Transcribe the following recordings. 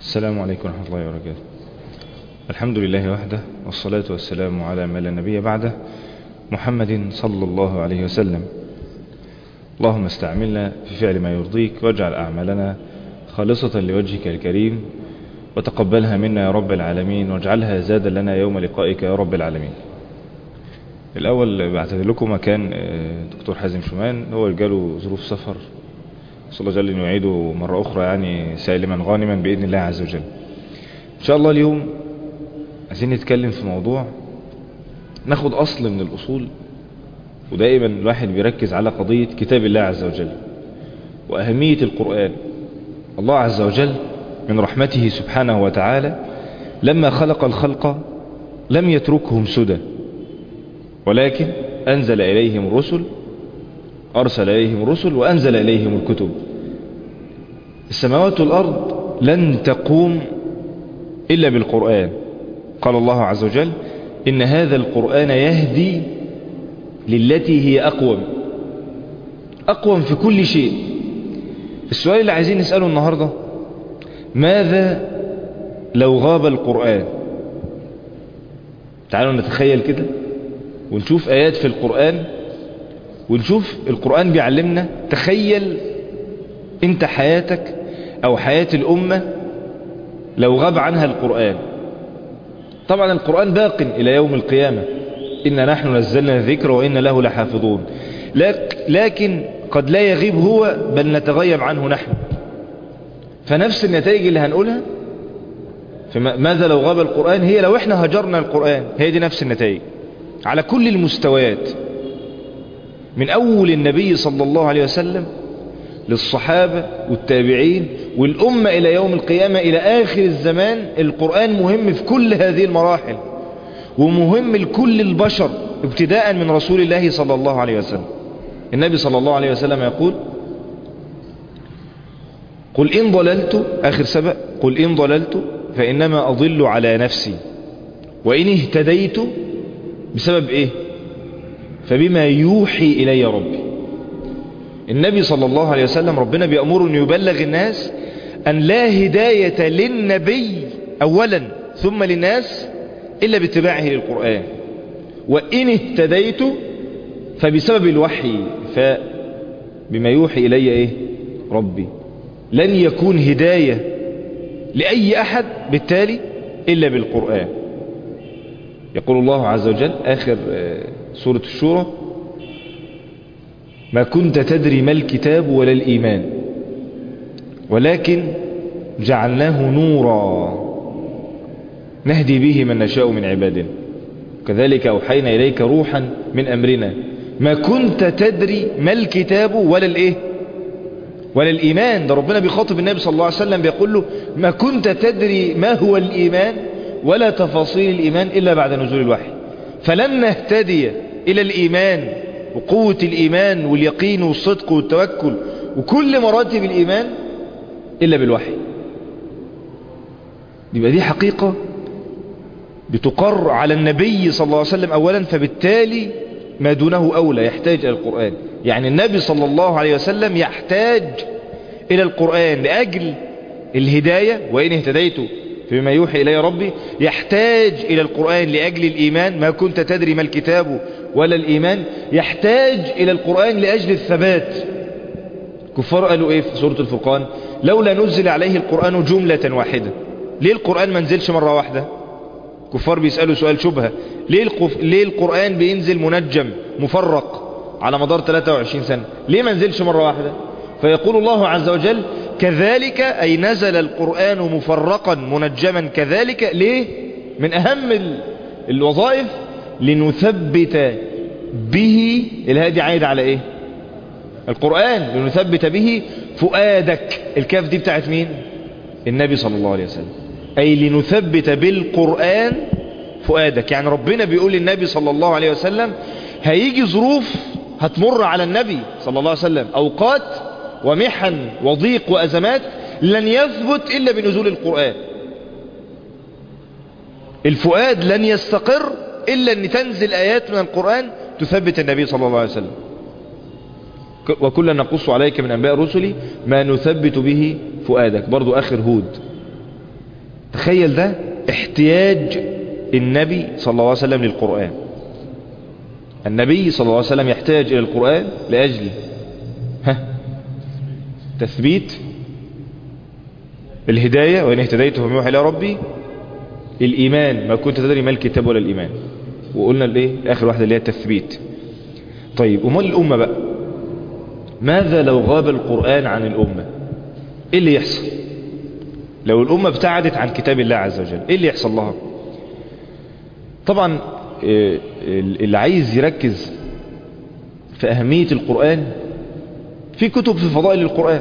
السلام عليكم ورحمة الله وبركاته. الحمد لله وحده، والصلاة والسلام على من لا نبي بعده، محمد صلى الله عليه وسلم. اللهم استعملنا في فعل ما يرضيك، واجعل أعمالنا خالصة لوجهك الكريم، وتقبلها منا يا رب العالمين، واجعلها زادا لنا يوم لقائك يا رب العالمين. الأول بعتذر لكم مكان دكتور حازم شومان، هو جاله ظروف سفر، صلى الله جل أن يعيده مرة أخرى يعني سالما غانما بإذن الله عز وجل. إن شاء الله اليوم عايزين نتكلم في موضوع، ناخد أصل من الأصول، ودائما الواحد بيركز على قضية كتاب الله عز وجل وأهمية القرآن. الله عز وجل من رحمته سبحانه وتعالى لما خلق الخلق لم يتركهم سدى، ولكن أنزل إليهم الرسل، أرسل إليهم الرسل وأنزل إليهم الكتب. السماوات والأرض لن تقوم إلا بالقرآن. قال الله عز وجل: إن هذا القرآن يهدي للتي هي أقوم في كل شيء. السؤال اللي عايزين نسأله النهاردة: ماذا لو غاب القرآن؟ تعالوا نتخيل كده ونشوف آيات في القرآن، ونشوف القرآن بيعلمنا. تخيل انت حياتك او حياة الامة لو غاب عنها القرآن. طبعا القرآن باق الى يوم القيامة، إنا نحن نزلنا الذكر وإنا له لحافظون، لكن قد لا يغيب هو بل نتغيب عنه نحن. فنفس النتائج اللي هنقولها ماذا لو غاب القرآن هي لو احنا هجرنا القرآن، هي دي نفس النتائج على كل المستويات، من أول النبي صلى الله عليه وسلم للصحابة والتابعين والأمة إلى يوم القيامة إلى آخر الزمان. القرآن مهم في كل هذه المراحل، ومهم لكل البشر ابتداء من رسول الله صلى الله عليه وسلم. النبي صلى الله عليه وسلم يقول: قل إن ضللت، آخر سبق، قل إن ضللت فإنما أضل على نفسي، وإن اهتديت بسبب إيه؟ فبما يوحي إلي ربي. النبي صلى الله عليه وسلم ربنا بيأمره أن يبلغ الناس أن لا هداية للنبي أولا ثم للناس إلا باتباعه للقرآن. وإن اهتديت فبسبب الوحي، فبما يوحي إلي إيه؟ ربي. لن يكون هداية لأي أحد بالتالي إلا بالقرآن. يقول الله عز وجل آخر سورة الشورى: ما كنت تدري ما الكتاب ولا الإيمان ولكن جعلناه نورا نهدي به من نشاء من عبادنا كذلك أوحينا إليك روحا من أمرنا. ما كنت تدري ما الكتاب ولا الإيه؟ ولا الإيمان. ده ربنا بيخاطب النبي صلى الله عليه وسلم بيقول له: ما كنت تدري ما هو الإيمان ولا تفاصيل الإيمان إلا بعد نزول الوحي. فلن نهتدي إلى الإيمان وقوة الإيمان واليقين والصدق والتوكل وكل مراتب الإيمان إلا بالوحي. يبقى دي حقيقة بتقر على النبي صلى الله عليه وسلم أولا، فبالتالي ما دونه أولى يحتاج إلى القرآن. يعني النبي صلى الله عليه وسلم يحتاج إلى القرآن لأجل الهداية، وإن اهتديت فيما يوحي إلي ربي. يحتاج إلى القرآن لأجل الإيمان، ما كنت تدري ما الكتاب ولا الإيمان. يحتاج إلى القرآن لأجل الثبات. كفار قالوا إيه في سورة الفرقان؟ لولا نزل عليه القرآن جملة واحدة. ليه القرآن ما نزلش مرة واحدة؟ كفار بيسألوا سؤال شبهة: ليه القرآن بينزل منجم مفرق على مدار 23 سنة؟ ليه ما نزلش مرة واحدة؟ فيقول الله عز وجل: كذلك، أي نزل القرآن مفرقا منجما كذلك. ليه؟ من أهم الوظائف لنثبت به. الهادي عايد على إيه؟ القرآن. لنثبت به فؤادك. الكاف دي بتاعت مين؟ النبي صلى الله عليه وسلم. أي لنثبت بالقرآن فؤادك. يعني ربنا بيقول للنبي صلى الله عليه وسلم هيجي ظروف هتمر على النبي صلى الله عليه وسلم، أوقات ومحن وضيق وأزمات لن يثبت إلا بنزول القرآن. الفؤاد لن يستقر إلا أن تنزل آيات من القرآن تثبت النبي صلى الله عليه وسلم. وكلا نقص عليك من أنباء رسلي ما نثبت به فؤادك. برضو آخر هود. تخيل ده احتياج النبي صلى الله عليه وسلم للقرآن. النبي صلى الله عليه وسلم يحتاج إلى القرآن لأجل تثبيت الهداية، وإن اهتديت فمن يوحى إلى ربي، الإيمان ما كنت تدري ما الكتاب ولا الإيمان، وقلنا الايه آخر واحدة اللي هي التثبيت. طيب أمال الأمة بقى، ماذا لو غاب القرآن عن الأمة؟ إيه اللي يحصل لو الأمة ابتعدت عن كتاب الله عز وجل؟ إيه اللي يحصل لها؟ طبعا اللي عايز يركز في أهمية القرآن، في كتب في فضائل القرآن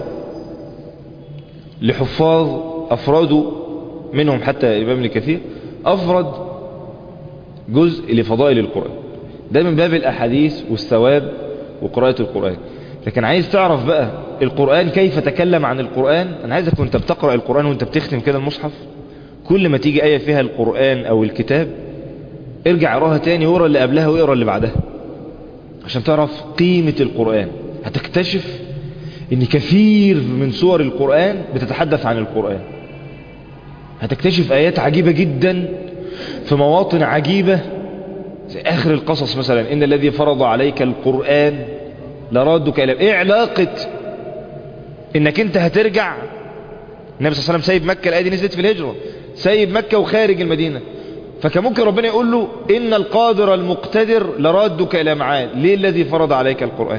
لحفاظ أفرادوا منهم، حتى الإمام ابن كثير أفرد جزء لفضائل القرآن، ده من باب الأحاديث والثواب وقراءة القرآن. لكن عايز تعرف بقى القرآن كيف تكلم عن القرآن، أنا عايزك وانت بتقرأ القرآن وانت بتختم كده المصحف، كل ما تيجي آية فيها القرآن أو الكتاب ارجع اقراها تاني، واقرا اللي قبلها واقرا اللي بعدها، عشان تعرف قيمة القرآن. هتكتشف ان كثير من سور القرآن بتتحدث عن القرآن. هتكتشف آيات عجيبة جدا في مواطن عجيبة، زي آخر القصص مثلا، إن الذي فرض عليك القرآن لرادك إلى. إيه علاقة إنك أنت هترجع؟ النبي صلى الله عليه وسلم سايب مكة، الآية دي نزلت في الهجرة، سايب مكة وخارج المدينة، فكان ممكن ربنا يقول له إن القادر المقتدر لرادك إلى معاد. ليه الذي فرض عليك القرآن؟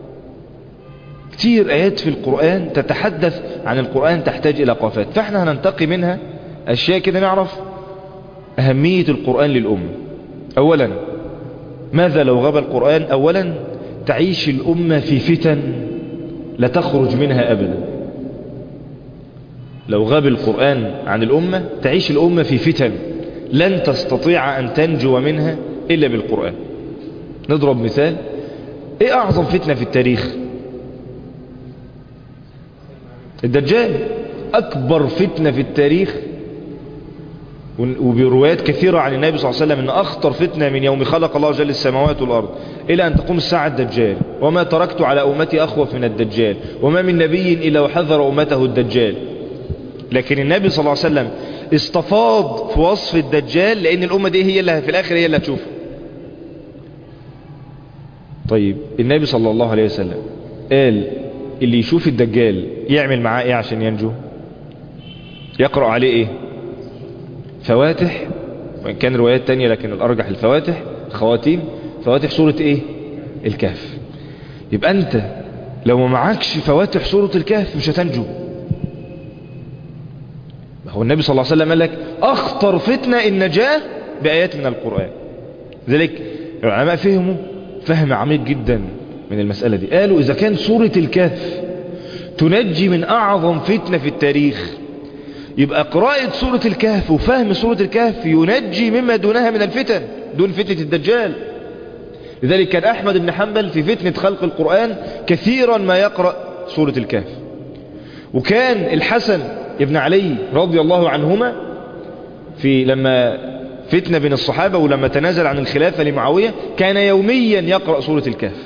كتير آيات في القرآن تتحدث عن القرآن تحتاج إلى قافات، فإحنا هننتقي منها أشياء كده نعرف أهمية القرآن للأمة. أولا، ماذا لو غاب القرآن؟ أولا، تعيش الأمة في فتن لا تخرج منها أبدا. لو غاب القرآن عن الأمة تعيش الأمة في فتن لن تستطيع أن تنجو منها إلا بالقرآن. نضرب مثال، إيه أعظم فتنة في التاريخ؟ الدجال. أكبر فتنة في التاريخ، وبروايات كثيرة عن النبي صلى الله عليه وسلم أن أخطر فتنة من يوم خلق الله جل السماوات والأرض إلى أن تقوم الساعة الدجال. وما تركت على أمتي أخوف من الدجال، وما من نبي إلا وحذر أمته الدجال. لكن النبي صلى الله عليه وسلم استفاض في وصف الدجال، لأن الأمة دي هي اللي في الآخر هي اللي هتشوفه. طيب النبي صلى الله عليه وسلم قال اللي يشوف الدجال يعمل معاه إيه عشان ينجو؟ يقرأ عليه إيه؟ فواتح، وإن كان روايات تانية لكن الأرجح الفواتح، خواتيم فواتح سورة إيه؟ الكهف. يبقى أنت لو ما معكش فواتح سورة الكهف مش هتنجو. هو النبي صلى الله عليه وسلم قال لك أخطر فتنة النجاة بآيات من القرآن. ذلك العلماء فهموا فهم عميق جدا من المسألة دي، قالوا إذا كان سورة الكهف تنجي من أعظم فتنة في التاريخ، يبقى قراءة سورة الكهف وفهم سورة الكهف ينجي مما دونها من الفتن، دون فتنة الدجال. لذلك كان أحمد بن حنبل في فتنة خلق القرآن كثيرا ما يقرأ سورة الكهف. وكان الحسن ابن علي رضي الله عنهما في لما فتنة بين الصحابة ولما تنازل عن الخلافة لمعاوية كان يوميا يقرأ سورة الكهف.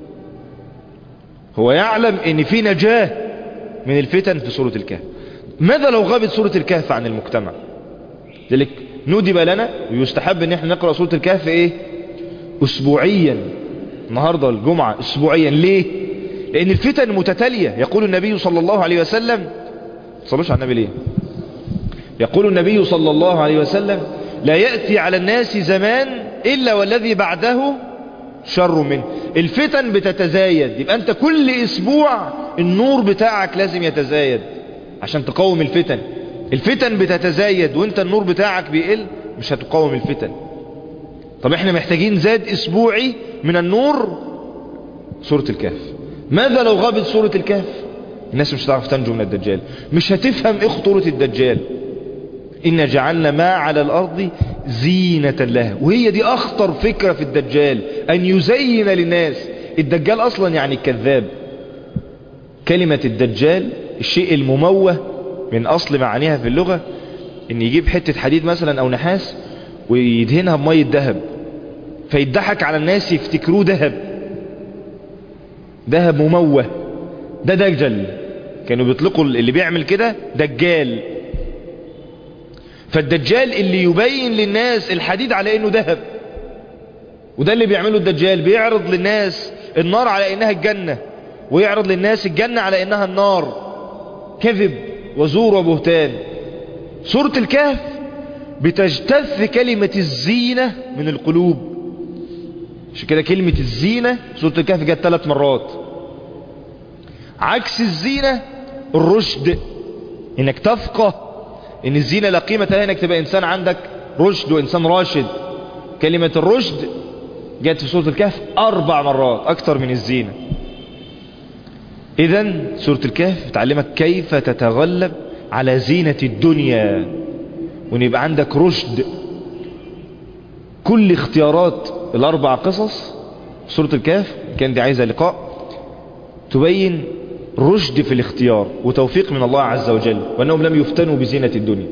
هو يعلم ان في نجاة من الفتن في سورة الكهف. ماذا لو غابت سورة الكهف عن المجتمع؟ ذلك ندب لنا ويستحب ان احنا نقرأ سورة الكهف ايه؟ اسبوعيا. النهاردة الجمعة اسبوعيا. ليه؟ لان الفتن متتالية. يقول النبي صلى الله عليه وسلم، صلوش على النبي ليه؟ يقول النبي صلى الله عليه وسلم لا يأتي على الناس زمان إلا والذي بعده شر منه. الفتن بتتزايد، يبقى أنت كل أسبوع النور بتاعك لازم يتزايد عشان تقاوم الفتن. الفتن بتتزايد وانت النور بتاعك بيقل، مش هتقاوم الفتن. طب احنا محتاجين زاد أسبوعي من النور سورة الكهف. ماذا لو غابت سورة الكهف؟ الناس مش هتعرف تنجو من الدجال، مش هتفهم ايه خطورة الدجال. إن جعلنا ما على الأرض زينة لها، وهي دي أخطر فكرة في الدجال، أن يزين للناس. الدجال أصلا يعني الكذاب. كلمة الدجال الشيء المموه من أصل معانيها في اللغة، إن يجيب حتة حديد مثلا أو نحاس ويدهنها بمية ذهب فيضحك على الناس يفتكروه ذهب مموه. ده دجل، كانوا بيطلقوا اللي بيعمل كده دجال. فالدجال اللي يبين للناس الحديد على انه ذهب، وده اللي بيعمله الدجال، بيعرض للناس النار على انها الجنة، ويعرض للناس الجنة على انها النار. كذب وزور وبهتان. سورة الكهف بتجتث كلمة الزينة من القلوب. عشان كده كلمة الزينة سورة الكهف جت 3 مرات. عكس الزينة الرشد، انك تفقه ان الزينة لا قيمة لها، انك تبقى انسان عندك رشد وانسان راشد. كلمة الرشد جت في سورة الكهف 4 مرات، اكتر من الزينة. اذن سورة الكهف بتعلمك كيف تتغلب على زينة الدنيا، وان يبقى عندك رشد. كل اختيارات ال4 قصص سورة الكهف كان دي عايزة لقاء، تبين رشد في الاختيار وتوفيق من الله عز وجل، وأنهم لم يفتنوا بزينة الدنيا.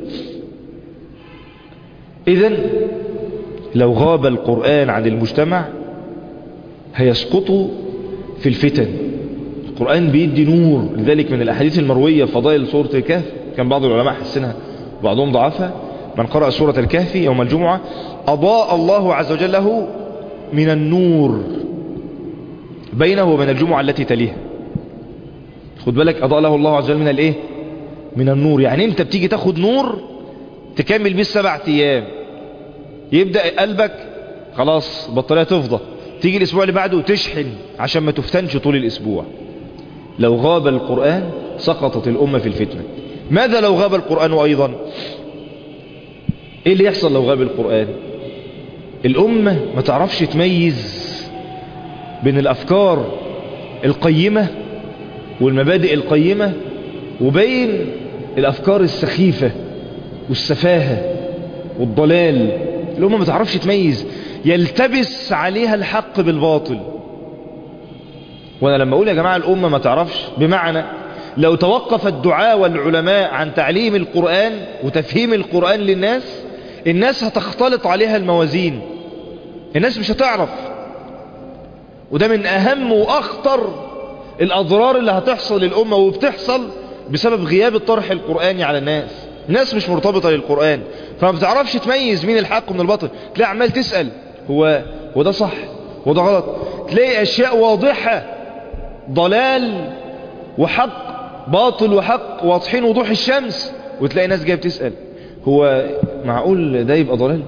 إذن لو غاب القرآن عن المجتمع هيسقطوا في الفتن. القرآن بيدي نور. لذلك من الأحاديث المروية فضائل سورة الكهف، كان بعض العلماء حسنها وبعضهم ضعفها: من قرأ سورة الكهف يوم الجمعة أضاء الله عز وجل له من النور بينه وبين الجمعة التي تليها. خد بالك، أضاء له الله عز وجل من الايه؟ من النور. يعني انت بتيجي تاخد نور تكمل بيه 7 أيام، يبدأ قلبك خلاص بطارية تفضى، تيجي الاسبوع اللي بعده تشحن عشان ما تفتنش طول الاسبوع. لو غاب القرآن سقطت الأمة في الفتنة. ماذا لو غاب القرآن أيضا؟ ايه اللي يحصل لو غاب القرآن؟ الأمة ما تعرفش تميز بين الأفكار القيمة والمبادئ القيمة وبين الأفكار السخيفة والسفاهة والضلال. الأمة ما تعرفش تميز، يلتبس عليها الحق بالباطل. وانا لما اقول يا جماعة الأمة ما تعرفش، بمعنى لو توقف الدعاء والعلماء عن تعليم القرآن وتفهيم القرآن للناس، الناس هتختلط عليها الموازين، الناس مش هتعرف. وده من أهم وأخطر الأضرار اللي هتحصل للأمة، وبتحصل بسبب غياب الطرح القرآني على الناس. الناس مش مرتبطة للقرآن، فما بتعرفش تميز مين الحق من الباطل. تلاقي عمال تسأل هو ده صح وده غلط، تلاقي أشياء واضحة ضلال وحق، باطل وحق واضحين وضوح الشمس، وتلاقي ناس جايه بتسأل هو معقول ده يبقى ضلال؟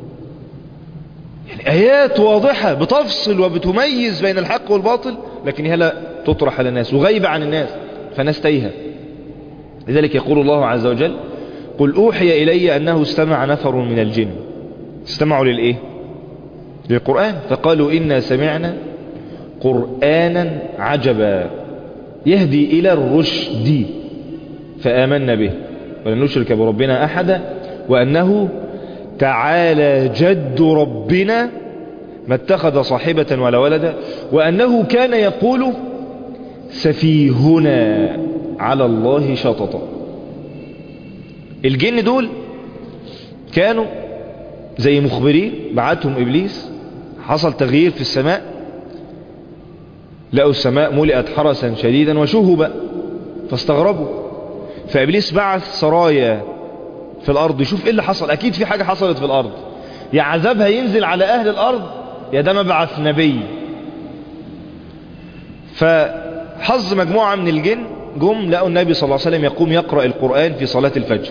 يعني آيات واضحة بتفصل وبتميز بين الحق والباطل، لكن هي لا تطرح على الناس وغيبة عن الناس، فناس تايهة. لذلك يقول الله عز وجل: قل أوحي إلي أنه استمع نفر من الجن. استمعوا للإيه؟ للقرآن. فقالوا إنا سمعنا قرآنا عجبا يهدي إلى الرشد فآمنا به ولن نشرك بربنا أحدا وأنه تعالى جد ربنا ما اتخذ صاحبة ولا ولدا وأنه كان يقول سفيهنا على الله شططا. الجن دول كانوا زي مخبرين بعتهم إبليس، حصل تغيير في السماء، لقوا السماء ملئت حرسا شديدا وشهبا فاستغربوا، فإبليس بعث سرايا في الأرض يشوف إيه اللي حصل. أكيد في حاجة حصلت في الأرض، يا عذابها ينزل على أهل الأرض يا ده مبعث نبي. فحظ مجموعة من الجن جم لقوا النبي صلى الله عليه وسلم يقوم يقرأ القرآن في صلاة الفجر،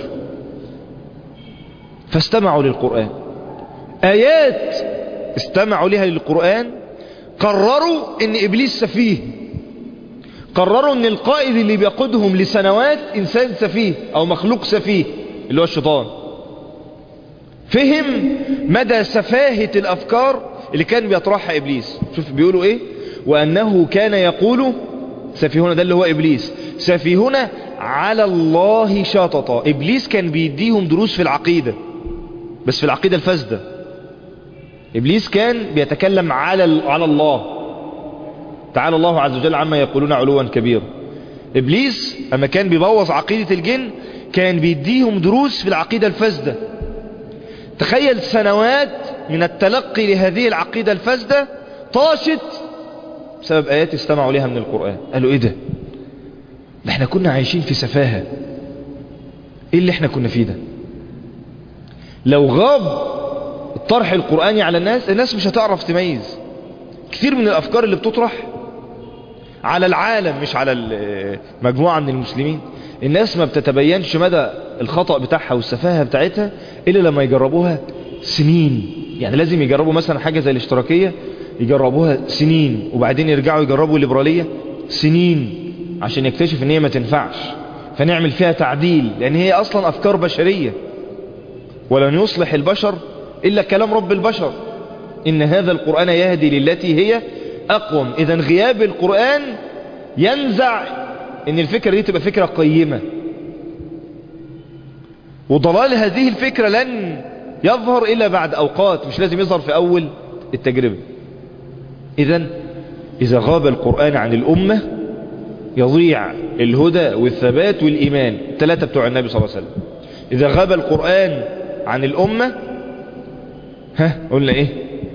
فاستمعوا للقرآن. آيات استمعوا لها للقرآن قرروا ان إبليس سفيه، قرروا ان القائد اللي بيقودهم لسنوات إنسان سفيه أو مخلوق سفيه اللي هو الشيطان. فهم مدى سفاهة الأفكار اللي كان بيطرحها إبليس. شوف بيقولوا إيه: وأنه كان يقول سفيهنا، ده اللي هو إبليس، سفيهنا على الله شططا. إبليس كان بيديهم دروس في العقيدة، بس في العقيدة الفاسدة. إبليس كان بيتكلم على الله، تعالى الله عز وجل عما يقولون علوا كبيرا. إبليس أما كان بيبوظ عقيدة الجن كان بيديهم دروس في العقيدة الفاسدة. تخيل سنوات من التلقي لهذه العقيدة الفاسدة طاشت بسبب آيات استمعوا لها من القرآن. قالوا إيه ده احنا كنا عايشين في سفاهة، إيه اللي احنا كنا فيه ده؟ لو غاب الطرح القرآني على الناس مش هتعرف تميز. كثير من الأفكار اللي بتطرح على العالم مش على مجموعة من المسلمين، الناس ما بتتبينش مدى الخطأ بتاعها والسفاهة بتاعتها إلا لما يجربوها سنين. يعني لازم يجربوا مثلا حاجة زي الاشتراكية، يجربوها سنين، وبعدين يرجعوا يجربوا الليبرالية سنين عشان يكتشف ان هي ما تنفعش، فنعمل فيها تعديل، لان هي اصلا افكار بشرية، ولن يصلح البشر الا كلام رب البشر، ان هذا القرآن يهدي للتي هي اقوم. اذا غياب القرآن ينزع ان الفكرة دي تبقى فكرة قيمة، وضلال هذه الفكرة لن يظهر الا بعد اوقات، مش لازم يظهر في اول التجربة. اذا غاب القرآن عن الامة يضيع الهدى والثبات والإيمان، الثلاثة بتوع النبي صلى الله عليه وسلم. إذا غاب القرآن عن الأمة قلنا إيه؟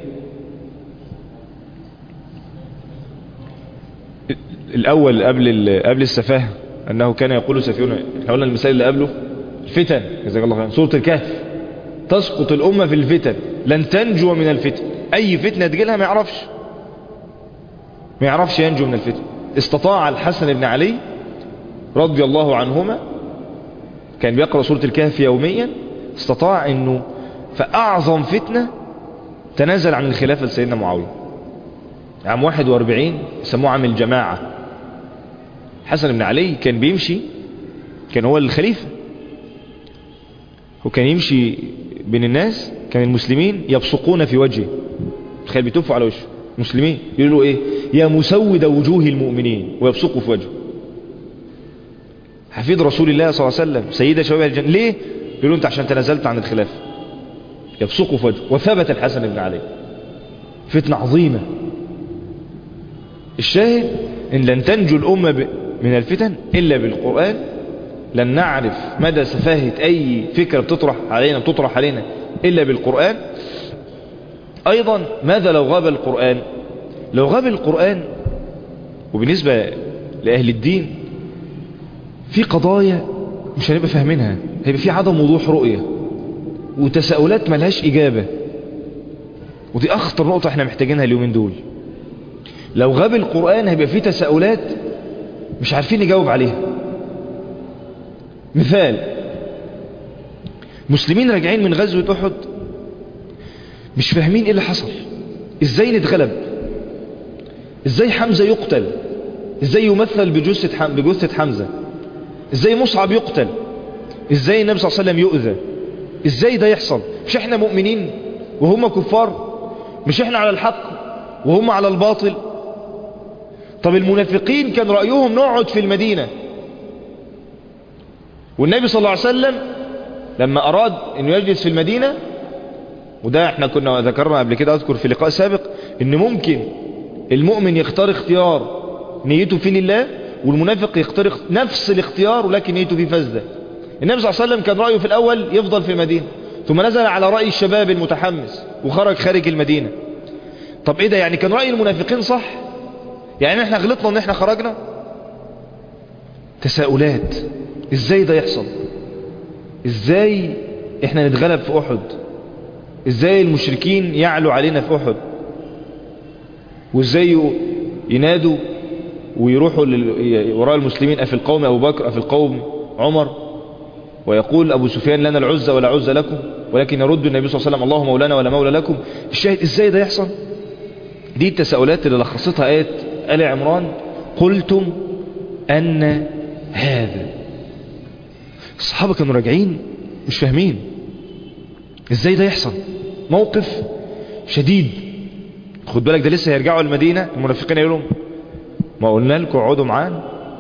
الأول قبل السفاهة أنه كان يقول سفيهون. احنا قلنا المثال اللي قبله الفتن، جزاك الله خير، سورة الكهف، تسقط الأمة في الفتن، لن تنجو من الفتن. أي فتنة تجيلها ما يعرفش ينجو من الفتن. استطاع الحسن بن علي رضي الله عنهما، كان بيقرأ سورة الكهف يوميا، استطاع انه فأعظم فتنة تنازل عن الخلافة لسيدنا معاوية عام 41، يسموه عام الجماعة. حسن بن علي كان بيمشي، كان هو الخليفة، وكان يمشي بين الناس، كان المسلمين يبصقون في وجهه، تخيل بيتوفوا على وشه مسلمين، يقولوا ايه؟ يا مسود وجوه المؤمنين، ويبصقوا في وجهه. حفيد رسول الله صلى الله عليه وسلم، سيدة شباب الجنة، ليه؟ يقولوا انت عشان تنازلت عن الخلافة. يبصقوا في وجهه. وثبت الحسن بن علي. فتنة عظيمة. الشاهد ان لن تنجو الأمة من الفتن إلا بالقرآن. لن نعرف مدى سفاهة أي فكرة بتطرح علينا إلا بالقرآن. أيضا ماذا لو غاب القرآن؟ لو غاب القرآن، وبالنسبة لأهل الدين في قضايا مش هنبقى فاهمينها، هيبقى في عدم وضوح رؤية وتساؤلات ملهاش إجابة، ودي أخطر نقطة احنا محتاجينها اليومين دول. لو غاب القرآن هيبقى في تساؤلات مش عارفين نجاوب عليها. مثال، مسلمين راجعين من غزوة أحد مش فاهمين ايه اللي حصل، ازاي نتغلب، ازاي حمزة يقتل، ازاي يمثل بجثة حمزة، ازاي مصعب يقتل، ازاي النبي صلى الله عليه وسلم يؤذى، ازاي ده يحصل؟ مش احنا مؤمنين وهم كفار؟ مش احنا على الحق وهم على الباطل؟ طب المنافقين كان رأيهم نقعد في المدينة، والنبي صلى الله عليه وسلم لما أراد أنه يجلس في المدينة، وده احنا كنا ذكرنا قبل كده، أذكر في لقاء سابق، ان ممكن المؤمن يختار اختيار نيته فيه لله، والمنافق يختار نفس الاختيار ولكن نيته فيه فاسدة. النبي صلى الله عليه وسلم كان رأيه في الأول يفضل في المدينة، ثم نزل على رأي الشباب المتحمس وخرج خارج المدينة. طب ايه ده؟ يعني كان رأي المنافقين صح؟ يعني احنا غلطنا ان احنا خرجنا؟ تساؤلات، ازاي ده يحصل؟ ازاي احنا نتغلب في أحد؟ ازاي المشركين يعلوا علينا في أحد؟ وازاي ينادوا ويروحوا وراء المسلمين، أفي القوم أبو بكر، أفي القوم عمر، ويقول أبو سفيان لنا العزة ولا عزة لكم، ولكن يرد النبي صلى الله عليه وسلم الله مولانا ولا مولى لكم. الشاهد ازاي ده يحصل؟ دي التساؤلات اللي لخصتها آية آل عمران، قلتم أن هذا. الصحابة كانوا راجعين مش فاهمين ازاي ده يحصل، موقف شديد. خد بالك ده لسه هيرجعوا المدينة، المنافقين يقولوا ما قلنا لكم اقعدوا معانا،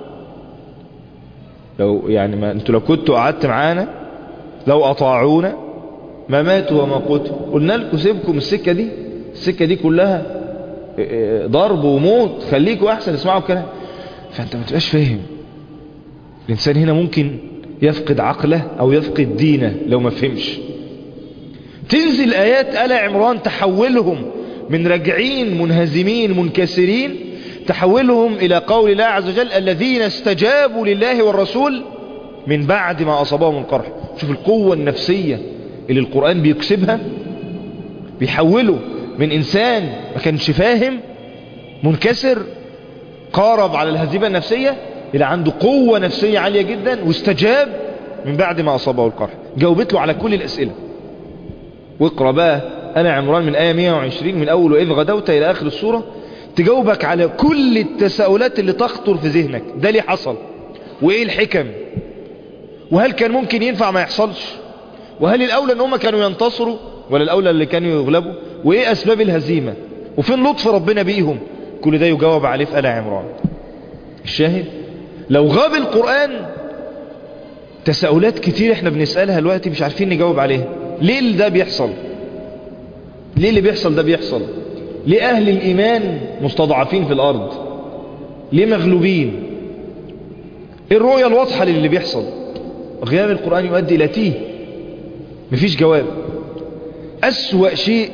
لو يعني ما انتوا لو كنتوا قعدت معانا لو اطاعونا ما ماتوا وما قتلوا، قلنا لكم سيبكم السكة دي كلها ضرب وموت، خليكم احسن اسمعوا الكلام. فانت ما تبقاش فاهم. الانسان هنا ممكن يفقد عقله او يفقد دينه لو ما فهمش. تنزل آيات آل عمران تحولهم من راجعين منهزمين منكسرين، تحولهم إلى قول الله عز وجل الذين استجابوا لله والرسول من بعد ما أصابهم القرح. شوف القوة النفسية اللي القرآن بيكسبها، بيحوله من إنسان ما كانش فاهم منكسر قارب على الهزيمة النفسية إلى عنده قوة نفسية عالية جدا، واستجاب من بعد ما أصابه القرح. جاوبت له على كل الأسئلة. واقرأ بقى آل عمران من آية 120 من أول وإذ غدوت إلى آخر السورة، تجاوبك على كل التساؤلات اللي تخطر في ذهنك. ده ليه حصل؟ وإيه الحكم؟ وهل كان ممكن ينفع ما يحصلش؟ وهل الأولى أن هم كانوا ينتصروا ولا الأولى اللي كانوا يغلبوا؟ وإيه أسباب الهزيمة؟ وفين لطف ربنا بيهم؟ كل ده يجاوب عليه في آل عمران. الشاهد لو غاب القرآن تساؤلات كتير احنا بنسألها دلوقتي مش عارفين نجاوب عليها. ليه ده بيحصل؟ ليه اللي بيحصل ده بيحصل؟ ليه أهل الإيمان مستضعفين في الأرض؟ ليه مغلوبين؟ ايه الرؤية الواضحة للي بيحصل؟ غياب القرآن يؤدي إلى تيه، مفيش جواب. أسوأ شيء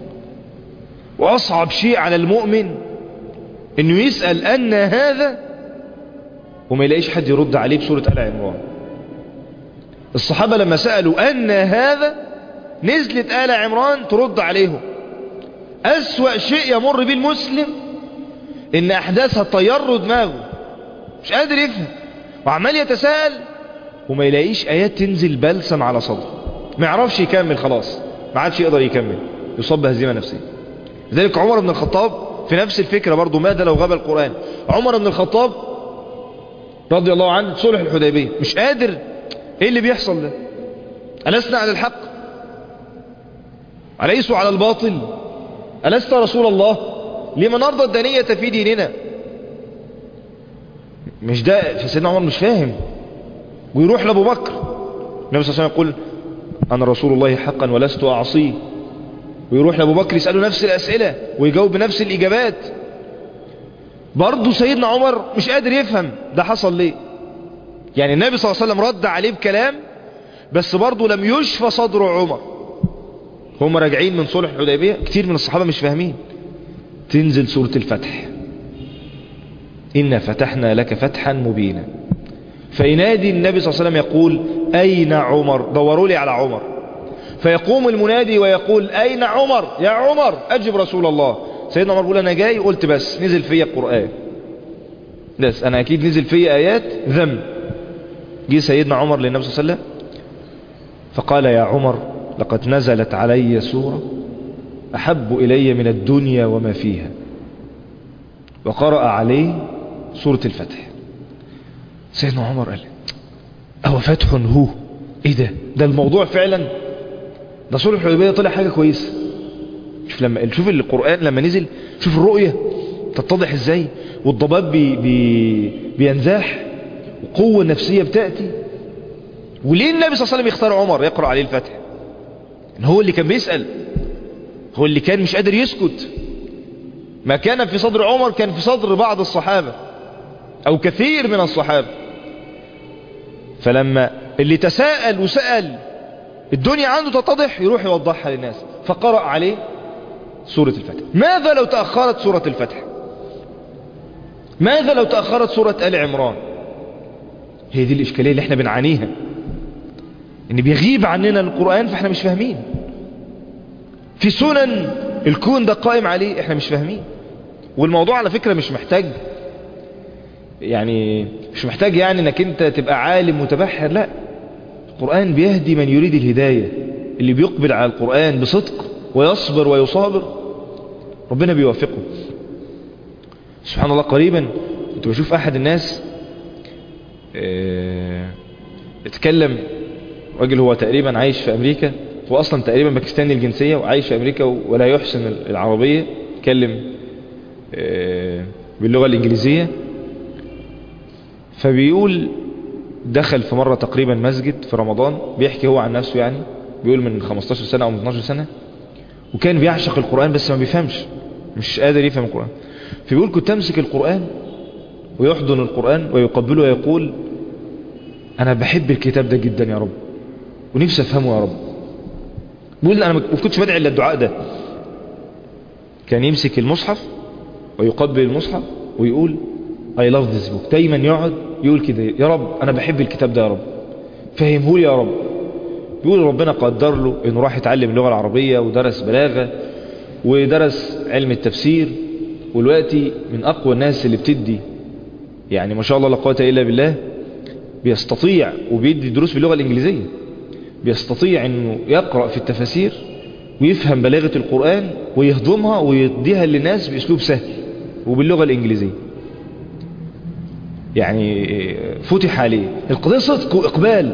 وأصعب شيء على المؤمن إنه يسأل أن هذا وما يلاقيش حد يرد عليه بسورة آل عمران. الصحابة لما سألوا أن هذا نزلت آل عمران ترد عليهم. أسوأ شيء يمر به المسلم إن أحداثها طير دماغه، مش قادر يفهم وعمال يتساءل وما يلاقيش آيات تنزل بلسم على صدره، ما يعرفش يكمل، خلاص ما عادش يقدر يكمل، يصاب بهزيمة نفسية. لذلك عمر بن الخطاب في نفس الفكرة برضو، ماذا لو غاب القرآن؟ عمر بن الخطاب رضي الله عنه صلح الحديبية مش قادر، ايه اللي بيحصل ده؟ ألسنا على الحق؟ أليسوا على الباطل؟ ألست رسول الله؟ لما نرضى الدنية في ديننا؟ مش ده. فسيدنا عمر مش فاهم ويروح لأبو بكر. النبي صلى الله عليه وسلم يقول أنا رسول الله حقا ولست أعصيه، ويروح لأبو بكر يسأله نفس الأسئلة ويجاوب بنفس الإجابات. برضو سيدنا عمر مش قادر يفهم ده حصل ليه. يعني النبي صلى الله عليه وسلم رد عليه بكلام بس برضو لم يشفى صدر عمر. هم راجعين من صلح الحديبية، كتير من الصحابة مش فاهمين. تنزل سورة الفتح، إنا فتحنا لك فتحا مبينا، فينادي النبي صلى الله عليه وسلم يقول أين عمر؟ دوروا لي على عمر. فيقوم المنادي ويقول أين عمر؟ يا عمر أجب رسول الله. سيدنا عمر بيقول أنا جاي، قلت بس نزل فيا القرآن، بس أنا أكيد نزل فيا آيات ذم. جه سيدنا عمر للنبي صلى الله عليه وسلم فقال يا عمر لقد نزلت علي سورة أحب إلي من الدنيا وما فيها، وقرأ عليه سورة الفتح. سيدنا عمر قال أهو فتح هو؟ إيه ده الموضوع فعلا؟ ده سورة الحديبية طلع حاجة كويسة. شوف القرآن لما نزل، شوف الرؤية تتضح ازاي، والضباب بينزاح، وقوة نفسية بتأتي. وليه النبي صلى الله عليه وسلم يختار عمر يقرأ عليه الفتح؟ هو اللي كان بيسأل، هو اللي كان مش قادر يسكت. ما كان في صدر عمر كان في صدر بعض الصحابة أو كثير من الصحابة. فلما اللي تساءل وسأل الدنيا عنده تتضح، يروح يوضحها للناس. فقرأ عليه سورة الفتح. ماذا لو تأخرت سورة الفتح؟ ماذا لو تأخرت سورة آل عمران؟ هي دي الإشكالية اللي احنا بنعانيها، ان بيغيب عننا القرآن فاحنا مش فاهمين. في سنن الكون ده قائم عليه احنا مش فاهمين. والموضوع على فكرة مش محتاج يعني انك انت تبقى عالم متبحر، لا. القرآن بيهدي من يريد الهداية، اللي بيقبل على القرآن بصدق ويصبر ويصابر ربنا بيوفقه سبحان الله. قريبا كنت بشوف احد الناس اتكلم، راجل هو تقريبا عايش في امريكا، هو اصلا تقريبا باكستاني الجنسية وعايش في امريكا ولا يحسن العربية، اتكلم باللغة الانجليزية. فبيقول دخل في مرة تقريبا مسجد في رمضان، بيحكي هو عن نفسه يعني، بيقول من 15 سنة او من 12 سنة، وكان بيعشق القرآن بس ما بيفهمش، مش قادر يفهم القرآن. فبيقول كنت امسك القرآن ويحضن القرآن ويقبله ويقول انا بحب الكتاب ده جدا يا رب ونفسي افهمه يا رب. بيقول انا ما كنتش بدعي الا الدعاء ده. كان يمسك المصحف ويقبل المصحف ويقول I love this book. دايما يقعد يقول كده يا رب انا بحب الكتاب ده يا رب، فهمه لي يا رب. بيقول ربنا قدر له انه راح يتعلم اللغة العربية ودرس بلاغة ودرس علم التفسير، والوقتي من اقوى الناس اللي بتدي يعني ما شاء الله لا قوة الا بالله، بيستطيع وبيدي دروس باللغة الانجليزية، بيستطيع انه يقرأ في التفاسير ويفهم بلاغة القرآن ويهضمها ويديها للناس باسلوب سهل وباللغة الانجليزية. يعني فتح عليه. القضية صدق وإقبال،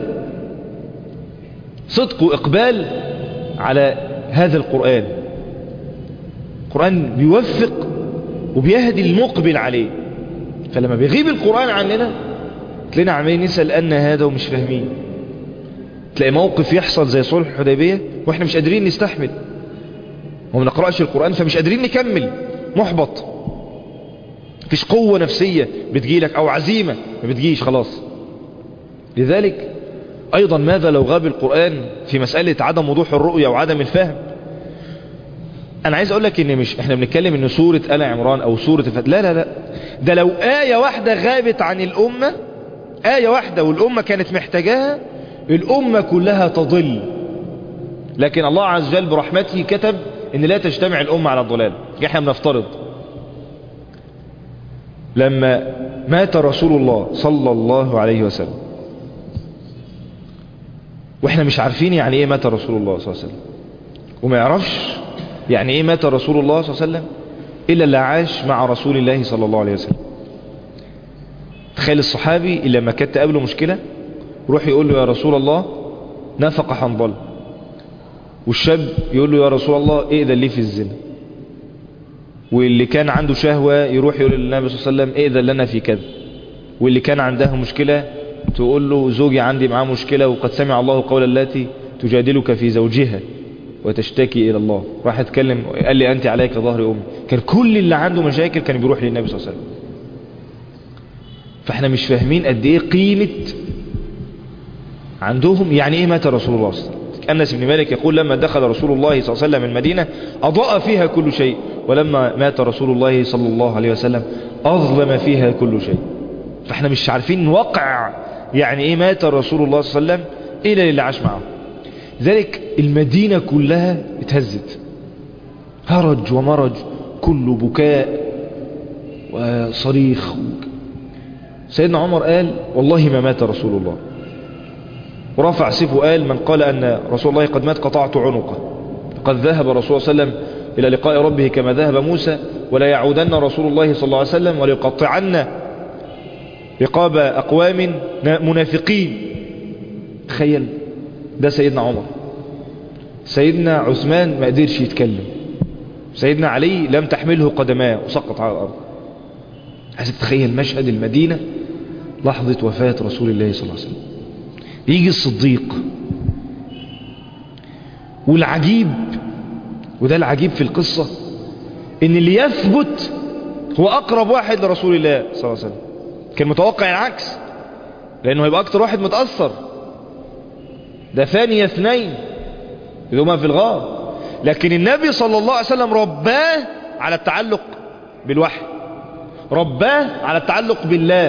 صدق وإقبال على هذا القرآن. القرآن بيوفق وبيهدي المقبل عليه. فلما بيغيب القرآن عننا تلاقينا عمالين نسأل أن هذا ومش فاهمين. تلاقي موقف يحصل زي صلح الحديبية واحنا مش قادرين نستحمل وما نقرأش القرآن، فمش قادرين نكمل، محبط، مفيش قوة نفسية بتجيلك أو عزيمة ما بتجيش خلاص. لذلك أيضا ماذا لو غاب القرآن في مسألة عدم وضوح الرؤية وعدم الفهم؟ أنا عايز أقول لك إن مش إحنا بنتكلم إن سورة آل عمران أو سورة الفتح، لا لا لا، ده لو آية واحدة غابت عن الأمة، آية واحدة والأمة كانت محتاجاها، الأمة كلها تضل. لكن الله عز وجل برحمته كتب إن لا تجتمع الأمة على الضلال. إحنا بنفترض لما مات رسول الله صلى الله عليه وسلم واحنا مش عارفين يعني ايه مات رسول الله صلى الله عليه وسلم، وما يعرفش يعني ايه مات رسول الله صلى الله عليه وسلم الا اللي عاش مع رسول الله صلى الله عليه وسلم. تخيل الصحابي اللي لما كانت تقابله مشكلة يروح يقول له يا رسول الله نفق حنظل، والشاب يقول له يا رسول الله ائذن لي في الزنا، واللي كان عنده شهوة يروح يقول للنبي صلى الله عليه وسلم ائذن لنا في كذا، واللي كان عندها مشكلة تقول له زوجي عندي معاه مشكلة وقد سمع الله قول التي تجادلك في زوجها وتشتكي إلى الله، راح اتكلم قال لي أنت عليك ظهر أمي. كان كل اللي عنده مشاكل كان بيروح للنبي صلى الله عليه وسلم. فاحنا مش فاهمين قد ايه قيمة عندهم يعني ايه مات رسول الله صلى الله عليه وسلم. أنس بن مالك يقول لما دخل رسول الله صلى الله عليه وسلم المدينة أضاء فيها كل شيء، ولما مات رسول الله صلى الله عليه وسلم أظلم فيها كل شيء. فاحنا مش عارفين وقع يعني ايه مات رسول الله صلى الله عليه وسلم إلا اللي عاش معه. ذلك المدينة كلها اتهزت، هرج ومرج، كل بكاء وصريخ. سيدنا عمر قال والله ما مات رسول الله، ورفع سيفه قال من قال أن رسول الله قد مات قطعت عنقه، قد ذهب رسول الله صلى الله عليه وسلم إلى لقاء ربه كما ذهب موسى، ولا يعودن رسول الله صلى الله عليه وسلم وليقطعن رقاب أقوام منافقين. تخيل ده سيدنا عمر. سيدنا عثمان ما قدرش يتكلم، سيدنا علي لم تحمله قدماه وسقط على الأرض. عايز تتخيل مشهد المدينة لحظة وفاة رسول الله صلى الله عليه وسلم. يجي الصديق، والعجيب وده العجيب في القصة ان اللي يثبت هو اقرب واحد لرسول الله صلى الله عليه وسلم. كان متوقع العكس لانه هيبقى اكتر واحد متأثر، ده ثاني اثنين يوما في الغار. لكن النبي صلى الله عليه وسلم رباه على التعلق بالوحي، رباه على التعلق بالله.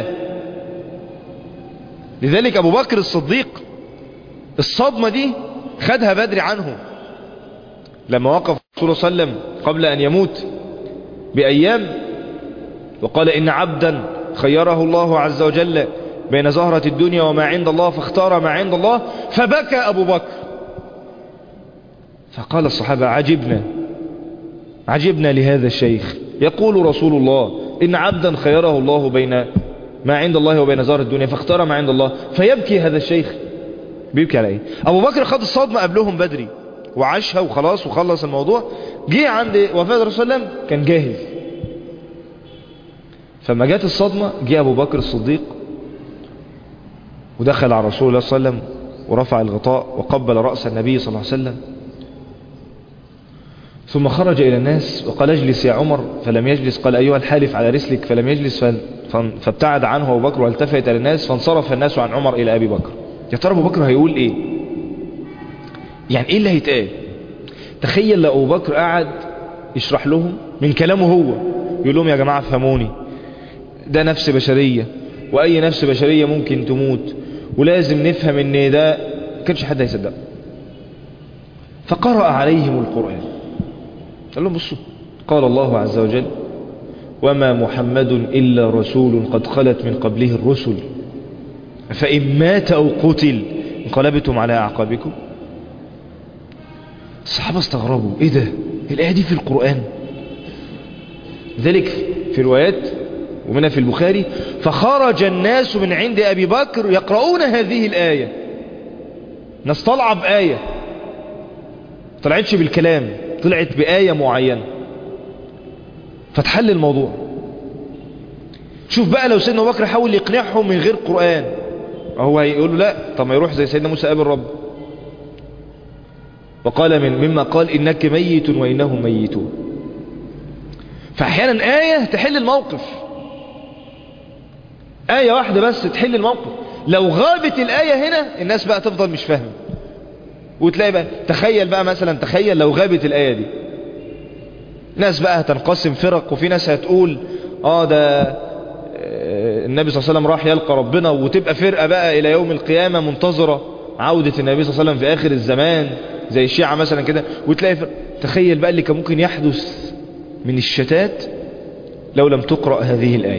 لذلك ابو بكر الصديق الصدمة دي خدها بدري عنه لما وقف رسول الله صلى الله عليه وسلم قبل ان يموت بايام وقال ان عبدا خيره الله عز وجل بين زهرة الدنيا وما عند الله فاختار ما عند الله، فبكى ابو بكر. فقال الصحابة عجبنا لهذا الشيخ، يقول رسول الله ان عبدا خيره الله بين ما عند الله وبين زهرة الدنيا فاختار ما عند الله، فيبكي هذا الشيخ. بيبكي على ايه؟ ابو بكر خد الصدمة قبلهم بدري وعاشها وخلاص وخلص الموضوع. جه عند وفاة الرسول صلى الله عليه وسلم كان جاهز. فما جات الصدمة جه ابو بكر الصديق ودخل على رسول الله صلى الله عليه وسلم ورفع الغطاء وقبل رأس النبي صلى الله عليه وسلم، ثم خرج إلى الناس وقال اجلس يا عمر، فلم يجلس. قال أيها الحالف على رسلك، فلم يجلس. فابتعد عنه أبو بكر والتفت إلى الناس، فانصرف الناس عن عمر إلى أبي بكر. يا ترى أبو بكر هيقول إيه؟ يعني إيه اللي هيتقال؟ تخيل لو أبو بكر قاعد يشرح لهم من كلامه هو، يقول لهم يا جماعة فهموني، ده نفس بشرية وأي نفس بشرية ممكن تموت، ولازم نفهم إن ده كانش حد هيصدق. فقرأ عليهم القرآن. قال لهم بصوا، قال الله عز وجل: وما محمد إلا رسول قد خلت من قبله الرسل فإن مات أو قتل انقلبتم على أعقابكم. الصحابة استغربوا، ايه ده؟ الآية دي في القرآن؟ ذلك في روايات ومنها في البخاري: فخرج الناس من عند أبي بكر يقرؤون هذه الآية. ناس طلع بآية، طلعتش بالكلام، طلعت بآية معينة، فتحل الموضوع. شوف بقى لو سيدنا أبو بكر حاول يقنعهم من غير قرآن، هو هيقول له لا، طب ما يروح زي سيدنا موسى قابل رب، وقال مما قال إنك ميت وإنهم ميتون. فأحيانا آية تحل الموقف، آية واحدة بس تحل الموقف. لو غابت الآية هنا الناس بقى تفضل مش فاهمة، وتلاقي بقى، تخيل بقى مثلا، تخيل لو غابت الآية دي، ناس بقى هتنقسم فرق، وفي ناس هتقول ده النبي صلى الله عليه وسلم راح يلقى ربنا، وتبقى فرقة بقى إلى يوم القيامة منتظرة عودة النبي صلى الله عليه وسلم في آخر الزمان زي الشيعة مثلا كده، وتلاقي فرق. تخيل بقى اللي كان ممكن يحدث من الشتات لو لم تقرأ هذه الآية.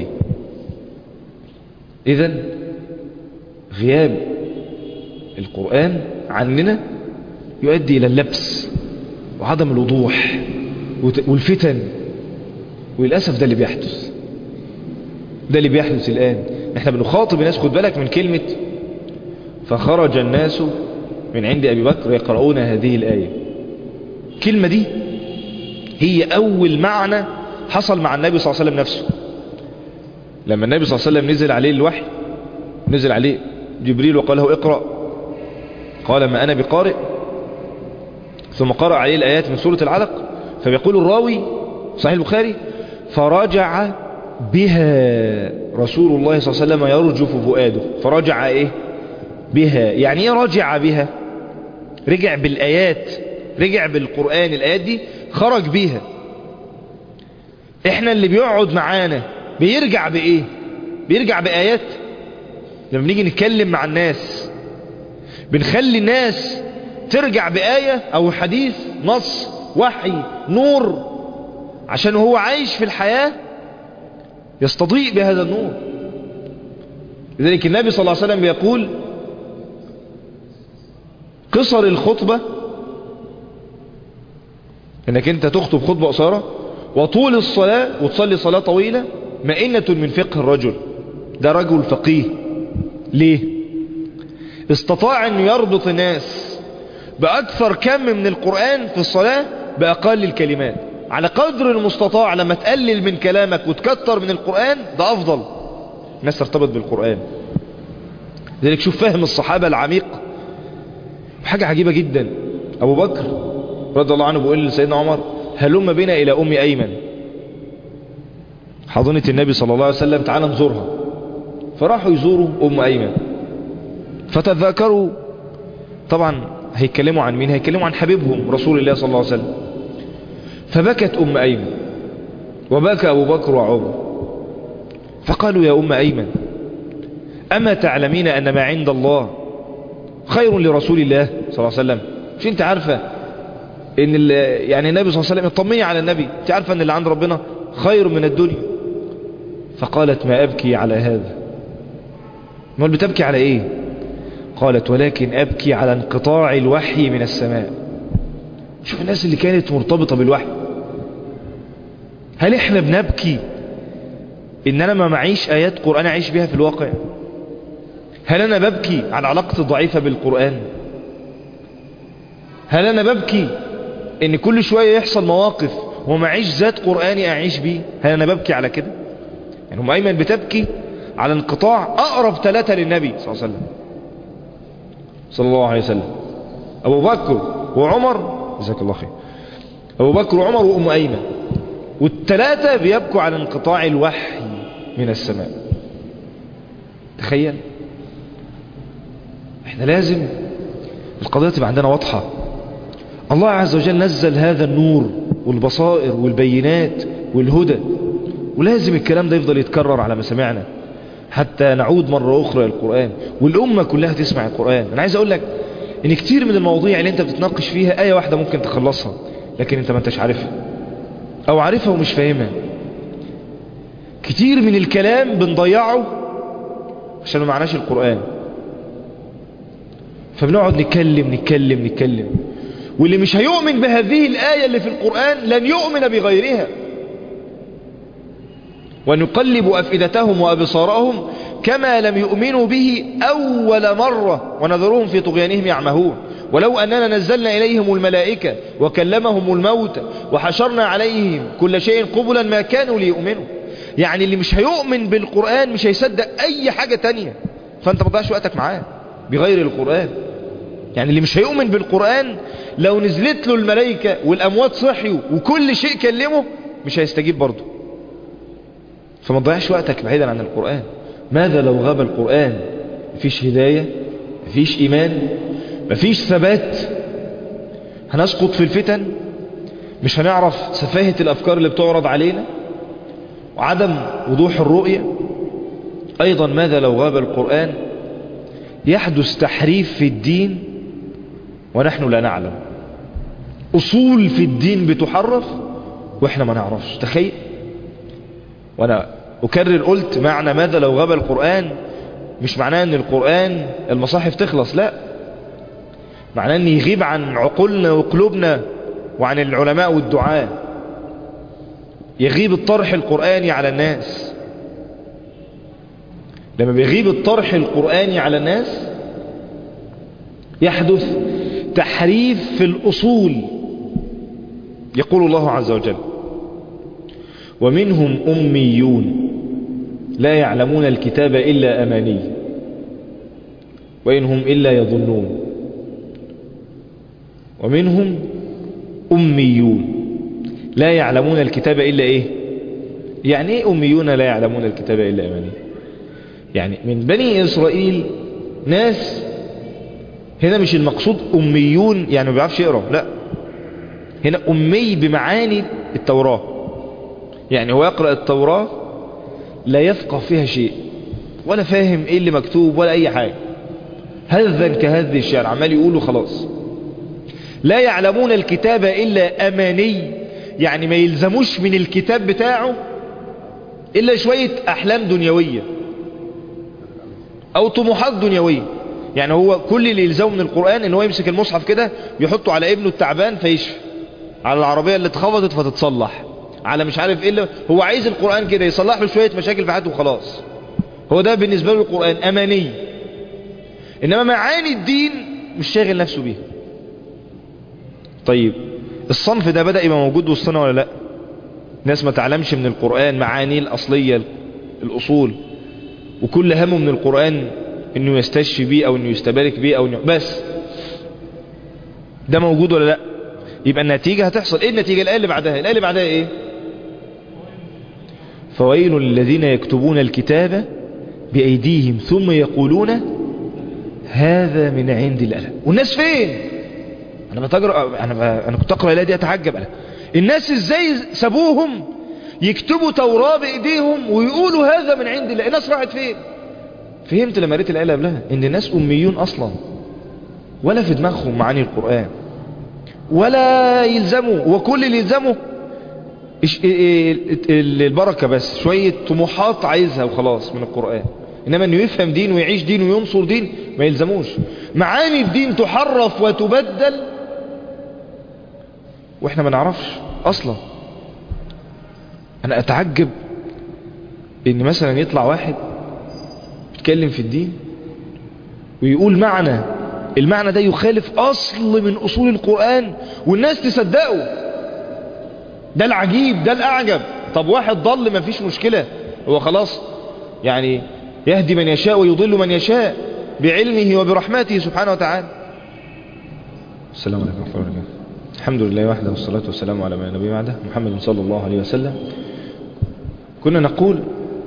إذن غياب القرآن عننا يؤدي إلى اللبس وعدم الوضوح والفتن، وللأسف ده اللي بيحدث، ده اللي بيحدث الآن. احنا بنخاطب الناس، خد بالك من كلمة فخرج الناس من عند أبي بكر يقرؤون هذه الآية. الكلمة دي هي أول معنى حصل مع النبي صلى الله عليه وسلم نفسه. لما النبي صلى الله عليه وسلم نزل عليه الوحي، نزل عليه جبريل وقال له اقرأ، قال ما أنا بقارئ، ثم قرأ عليه الآيات من سورة العلق. فبيقول الراوي صحيح البخاري: فرجع بها رسول الله صلى الله عليه وسلم يرجف فؤاده. فرجع ايه بها؟ يعني ايه رجع بها؟ رجع بالآيات، رجع بالقرآن، الآيات دي خرج بيها. احنا اللي بيقعد معانا بيرجع بإيه؟ بيرجع بآيات. لما نيجي نتكلم مع الناس بنخلي الناس ترجع بآية أو حديث، نص، وحي، نور، عشان هو عايش في الحياة يستضيء بهذا النور. لذلك النبي صلى الله عليه وسلم بيقول: قصر الخطبة، انك انت تخطب خطبة قصيرة، وطول الصلاة وتصلي صلاة طويلة، مئنة من فقه الرجل. ده رجل فقيه. ليه؟ استطاع ان يربط الناس بأكثر كم من القرآن في الصلاة بأقل الكلمات. على قدر المستطاع لما تقلل من كلامك وتكتر من القرآن ده أفضل، الناس ترتبط بالقرآن. لذلك شوف فهم الصحابة العميق. حاجة عجيبة جدا، أبو بكر رضي الله عنه بيقول لسيدنا عمر: هلم بنا إلى أم أيمن، حاضنة النبي صلى الله عليه وسلم، تعال نزورها. فراحوا يزوروا أم أيمن، فتذكروا، طبعا هيتكلموا عن مين؟ هيتكلموا عن حبيبهم رسول الله صلى الله عليه وسلم. فبكت أم أيمن وبكى أبو بكر وعمر، فقالوا: يا أم أيمن، أما تعلمين أن ما عند الله خير لرسول الله صلى الله عليه وسلم؟ مش انت عارفة ان يعني النبي صلى الله عليه وسلم، اطمني على النبي، انت عارفة ان اللي عند ربنا خير من الدنيا. فقالت: ما أبكي على هذا. ما بتبكي على ايه؟ قالت: ولكن أبكي على انقطاع الوحي من السماء. شوف الناس اللي كانت مرتبطة بالوحي. هل احنا بنبكي ان انا ما معيش آيات قرآن اعيش بها في الواقع؟ هل انا ببكي على علاقتي الضعيفة بالقرآن؟ هل انا ببكي ان كل شوية يحصل مواقف ومعيش ذات قرآني اعيش بيه؟ هل انا ببكي على كده؟ يعني أم أيمن بتبكي على انقطاع أقرب ثلاثة للنبي صلى الله عليه وسلم، صلى الله عليه وسلم: أبو بكر وعمر، جزاك الله خير، أبو بكر وعمر وأم أيمن، والثلاثة بيبكوا على انقطاع الوحي من السماء. تخيل. احنا لازم القضية تبقى عندنا واضحة. الله عز وجل نزل هذا النور والبصائر والبينات والهدى، ولازم الكلام ده يفضل يتكرر على مسامعنا حتى نعود مرة أخرى للقرآن، والأمة كلها تسمع القرآن. أنا عايز أقول لك ان كتير من المواضيع اللي انت بتتناقش فيها آية واحدة ممكن تخلصها، لكن انت ما انتش عارفها او عارفها ومش فاهمها. كتير من الكلام بنضيعه عشان ما معناش القرآن، فبنقعد نتكلم. واللي مش هيؤمن بهذه الآية اللي في القرآن لن يؤمن بغيرها. ونقلب أفئدتهم وأبصارهم كما لم يؤمنوا به أول مرة ونذرهم في طغيانهم يعمهون ولو أننا نزلنا إليهم الملائكة وكلمهم الموتى وحشرنا عليهم كل شيء قبلا ما كانوا ليؤمنوا. يعني اللي مش هيؤمن بالقرآن مش هيصدق أي حاجة تانية، فأنت ما تضيعش وقتك معاه بغير القرآن. يعني اللي مش هيؤمن بالقرآن لو نزلت له الملائكة والأموات صحيوا وكل شيء كلمه مش هيستجيب برضه. فما تضيعش وقتك بعيدا عن القرآن. ماذا لو غاب القرآن؟ مفيش هداية، مفيش إيمان، مفيش ثبات، هنسقط في الفتن، مش هنعرف سفاهة الأفكار اللي بتعرض علينا وعدم وضوح الرؤية. أيضا ماذا لو غاب القرآن؟ يحدث تحريف في الدين ونحن لا نعلم. أصول في الدين بتحرف وإحنا ما نعرفش. تخيل. وأنا أكرر قلت معنى ماذا لو غاب القرآن مش معناه أن القرآن المصاحف تخلص، لا، معناه أن يغيب عن عقولنا وقلوبنا وعن العلماء والدعاة، يغيب الطرح القرآني على الناس. لما بيغيب الطرح القرآني على الناس يحدث تحريف في الأصول. يقول الله عز وجل: ومنهم أميون لا يعلمون الكتاب إلا أماني وإنهم إلا يظنون. ومنهم أميون لا يعلمون الكتاب إلا إيه؟ يعني إيه أميون لا يعلمون الكتاب إلا أماني؟ يعني من بني إسرائيل ناس، هنا مش المقصود أميون يعني ما بيعرفش يقرأ، لا، هنا أمي بمعاني التوراة. يعني هو يقرأ التوراة لا يفقه فيها شيء ولا فاهم ايه اللي مكتوب ولا اي حاجة، هذا كهذ الشعر عمال يقوله خلاص. لا يعلمون الكتاب إلا أماني، يعني ما يلزموش من الكتاب بتاعه إلا شوية أحلام دنيوية أو طموحات دنيوية. يعني هو كل اللي يلزمه من القرآن إن هو يمسك المصحف كده يحطه على ابنه التعبان فيشفى، على العربية اللي اتخبطت فتتصلح، على مش عارف ايه اللي هو عايز القرآن كده يصلح له شوية مشاكل في حياته وخلاص. هو ده بالنسبة له القرآن أماني. إنما معاني الدين مش شاغل نفسه بيها. طيب الصنف ده بدأ يبقى موجود وسطنا ولا لا؟ ناس ما تعلمش من القرآن معاني الأصلية الأصول، وكل همه من القرآن إنه يستشفي بيه أو إنه يستبارك بيه أو إنه بس. ده موجود ولا لا؟ يبقى النتيجة هتحصل ايه؟ النتيجة الآية اللي بعدها ايه؟ فويل للذين يكتبون الكتاب بأيديهم ثم يقولون هذا من عند الله. والناس فين؟ انا كنت اقرأ الآية دي اتعجب، الناس ازاي سابوهم يكتبوا توراة بأيديهم ويقولوا هذا من عند الله؟ الناس راحت فين؟ فهمت لما قريت الآية اللي قبلها ان الناس أميون اصلا، ولا في دماغهم معاني القرآن ولا يلزموا، وكل اللي يلزموا البركة بس، شوية طموحات عايزها وخلاص من القرآن. إنما أنه يفهم دين ويعيش دين وينصر دين ما يلزموش. معاني الدين تحرف وتبدل وإحنا ما نعرفش أصلا. أنا أتعجب إن مثلا يطلع واحد يتكلم في الدين ويقول المعنى ده يخالف أصل من أصول القرآن والناس تصدقه. ده العجيب، ده الأعجب. طب واحد ضل ما فيش مشكلة، هو خلاص يعني يهدي من يشاء ويضل من يشاء بعلمه وبرحمته سبحانه وتعالى. السلام عليكم ورحمة الله وبركاته. الحمد لله وحده والصلاة والسلام على ما نبي بعده محمد صلى الله عليه وسلم. كنا نقول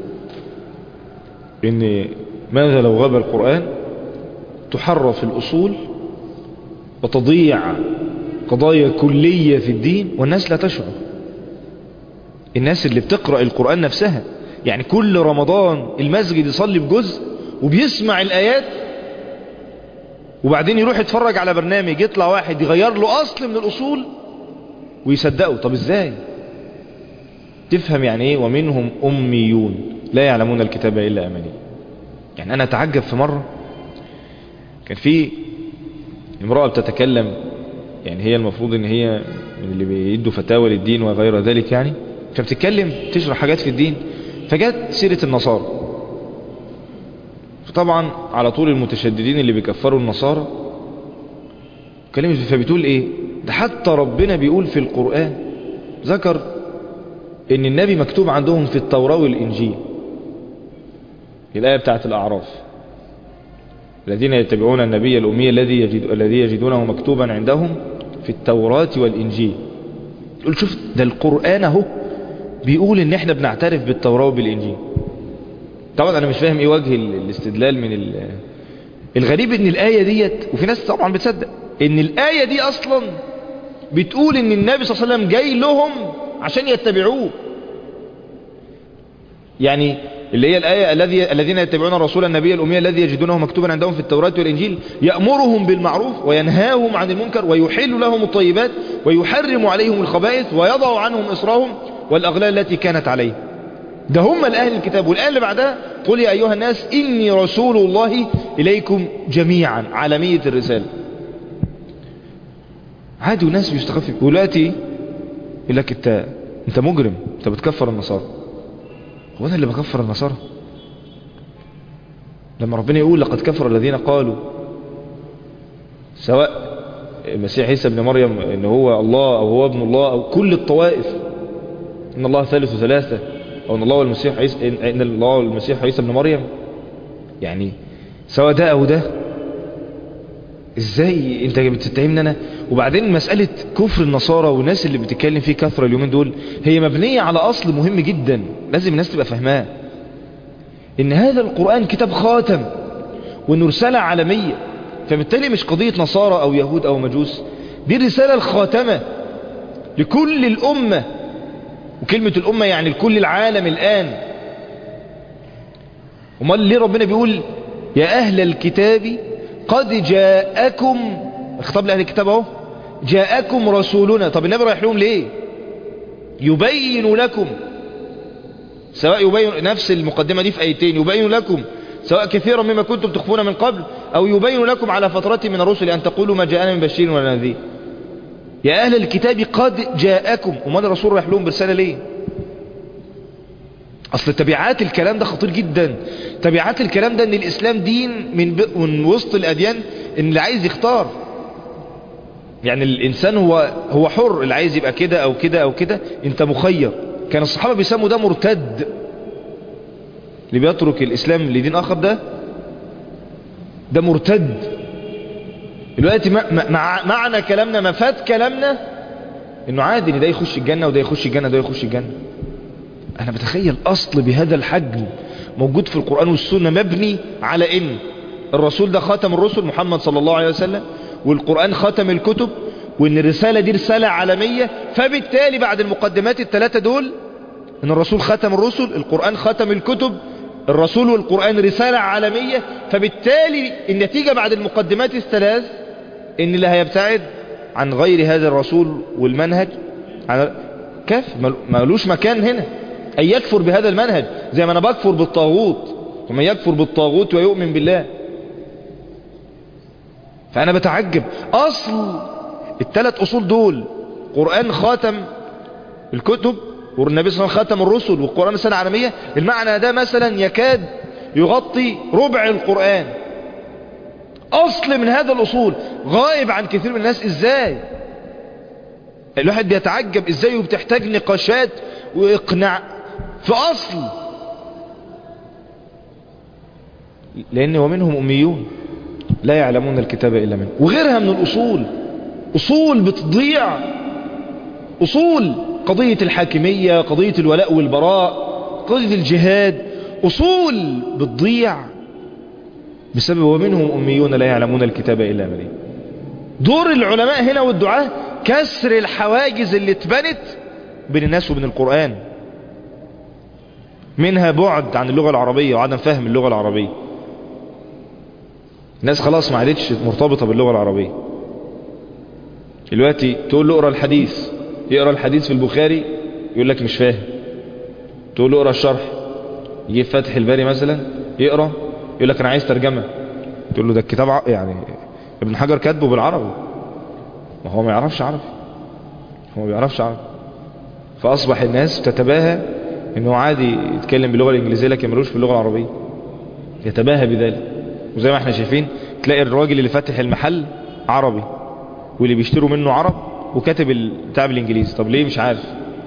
إن ماذا لو غاب القرآن تحرف الأصول وتضيع قضايا كلية في الدين والناس لا تشعر. الناس اللي بتقرأ القرآن نفسها، يعني كل رمضان المسجد يصلي بجزء وبيسمع الآيات وبعدين يروح يتفرج على برنامج يطلع واحد يغير له أصل من الأصول ويصدقه. طب ازاي؟ تفهم يعني ايه ومنهم أميون لا يعلمون الكتاب إلا أماني؟ يعني أنا أتعجب في مرة كان في امرأة بتتكلم، يعني هي المفروض ان هي من اللي بيدوا فتاوى للدين وغير ذلك يعني، فبتتكلم تشرح حاجات في الدين، فجت سيرة النصارى. فطبعا على طول المتشددين اللي بيكفروا النصارى كلمت، فبتقول ايه ده حتى ربنا بيقول في القرآن ذكر ان النبي مكتوب عندهم في التوراة والإنجيل، الآية بتاعت الأعراف الذين يتبعون النبي الأمي الذي يجدونه مكتوبا عندهم في التوراة والإنجيل. يقول شوف ده القرآن اهو بيقول ان احنا بنعترف بالتوراة وبالإنجيل. طبعا انا مش فاهم ايه وجه الاستدلال من الغريب ان الآية ديت، وفي ناس طبعا بتصدق ان الآية دي اصلا بتقول ان النبي صلى الله عليه وسلم جاي لهم عشان يتبعوه. يعني اللي هي الآية الذين يتبعون الرسول النبي الأمي الذي يجدونه مكتوبا عندهم في التوراة والإنجيل يأمرهم بالمعروف وينهاهم عن المنكر ويحل لهم الطيبات ويحرم عليهم الخبائث ويضع عنهم إصرهم والأغلال التي كانت عليهم. ده هم الأهل الكتاب. والآية اللي بعدها قل يا أيها الناس إني رسول الله إليكم جميعا، عالمية الرسالة. عادي وناس بيستخفوا ولاتي يقول لك انت مجرم، انت بتكفر النصارى. هو انا اللي بكفر النصارى؟ لما ربنا يقول لقد كفر الذين قالوا سواء المسيح عيسى ابن مريم ان هو الله او هو ابن الله او كل الطوائف ان الله ثالث ثلاثة او ان الله والمسيح عيسى ان الله والمسيح عيسى ابن مريم، يعني سواء ده او ده، ازاي انت بتتهمني انا؟ وبعدين مسألة كفر النصارى والناس اللي بتتكلم فيه كثرة اليومين دول هي مبنية على اصل مهم جدا لازم الناس تبقى فاهماه، ان هذا القرآن كتاب خاتم وانه رسالة عالمية. فبالتالي مش قضية نصارى او يهود او مجوس، دي الرسالة الخاتمة لكل الامة، وكلمة الامة يعني لكل العالم الان. امال ليه ربنا بيقول يا اهل الكتاب قد جاءكم، خطاب لأهل الكتاب اهو، جاءكم رسولنا. طب النبي رايح لهم ليه؟ يبين لكم، سواء يبين نفس المقدمة دي في آيتين، يبين لكم سواء كثيرا مما كنتم تخفون من قبل أو يبين لكم على فترة من الرسل أن تقولوا ما جاءنا من بشير ولا نذير. يا أهل الكتاب قد جاءكم، وما الرسول رايح لهم برسالة ليه؟ أصل تبعات الكلام ده خطير جدا. تبعات الكلام ده ان الإسلام دين من وسط الأديان، ان اللي عايز يختار، يعني الإنسان هو حر، اللي عايز يبقى كده أو كده أو كده، انت مخير. كان الصحابة بيسموا ده مرتد، اللي بيترك الإسلام لدين آخر ده مرتد. دلوقتي معنى كلامنا مفاد كلامنا انه عادي ان ده يخش الجنة وده يخش الجنة وده يخش الجنة. انا بتخيل اصل بهذا الحجم موجود في القرآن والسنة مبني على ان الرسول ده خاتم الرسل محمد صلى الله عليه وسلم، والقرآن خاتم الكتب، وان الرسالة دي رسالة عالمية. فبالتالي بعد المقدمات الثلاثة دول، ان الرسول خاتم الرسل، القرآن خاتم الكتب، الرسول والقرآن رسالة عالمية، فبالتالي النتيجة بعد المقدمات الثلاث ان اللي هيبتعد عن غير هذا الرسول والمنهج كافر، مالوش مكان هنا. أن يكفر بهذا المنهج زي ما أنا بكفر بالطاغوت، ومن يكفر بالطاغوت ويؤمن بالله. فأنا بتعجب أصل الثلاث أصول دول، قرآن خاتم الكتب، والنبي صلى الله عليه وسلم خاتم الرسل، والقرآن رسالة عالمية. المعنى ده مثلا يكاد يغطي ربع القرآن. أصل من هذا الأصول غائب عن كثير من الناس. إزاي؟ الواحد بيتعجب إزاي، وبتحتاج نقاشات وإقناع في أصل. لأن ومنهم أميون لا يعلمون الكتاب إلا منه، وغيرها من الأصول، أصول بتضيع، أصول قضية الحاكمية، قضية الولاء والبراء، قضية الجهاد، أصول بتضيع بسبب ومنهم أميون لا يعلمون الكتاب إلا منه. دور العلماء هنا والدعاة كسر الحواجز اللي اتبنت بين الناس وبين القرآن، منها بعد عن اللغة العربية وعدم فهم اللغة العربية. الناس خلاص ما عادتش مرتبطة باللغة العربية. دلوقتي تقول له اقرأ الحديث، يقرأ الحديث في البخاري يقول لك مش فاهم. تقول له اقرأ الشرح، يجيب فتح الباري مثلا يقرأ يقول لك انا عايز ترجمة. تقول له ده الكتاب يعني ابن حجر كاتبه بالعربي، ما هو ما يعرفش عربي، هو ما بيعرفش عربي. فأصبح الناس تتباهى انه عادي يتكلم باللغة الانجليزية لكن ملوش في اللغة العربية، يتباهى بذلك. وزي ما احنا شايفين تلاقي الراجل اللي فاتح المحل عربي واللي بيشتروا منه عرب وكاتب بتاع بالانجليزي. طب ليه؟ مش عارف.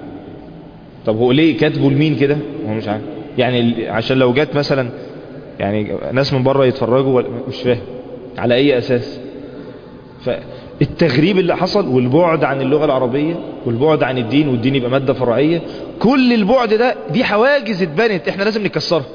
طب هو ليه كاتبه لمين كده؟ هو مش عارف. يعني عشان لو جات مثلا يعني ناس من بره يتفرجوا مش فاهم على اي اساس. فالتغريب اللي حصل والبعد عن اللغة العربية والبعد عن الدين، والدين يبقى مادة فرعية، كل البعد ده دي حواجز اتبنت احنا لازم نكسرها.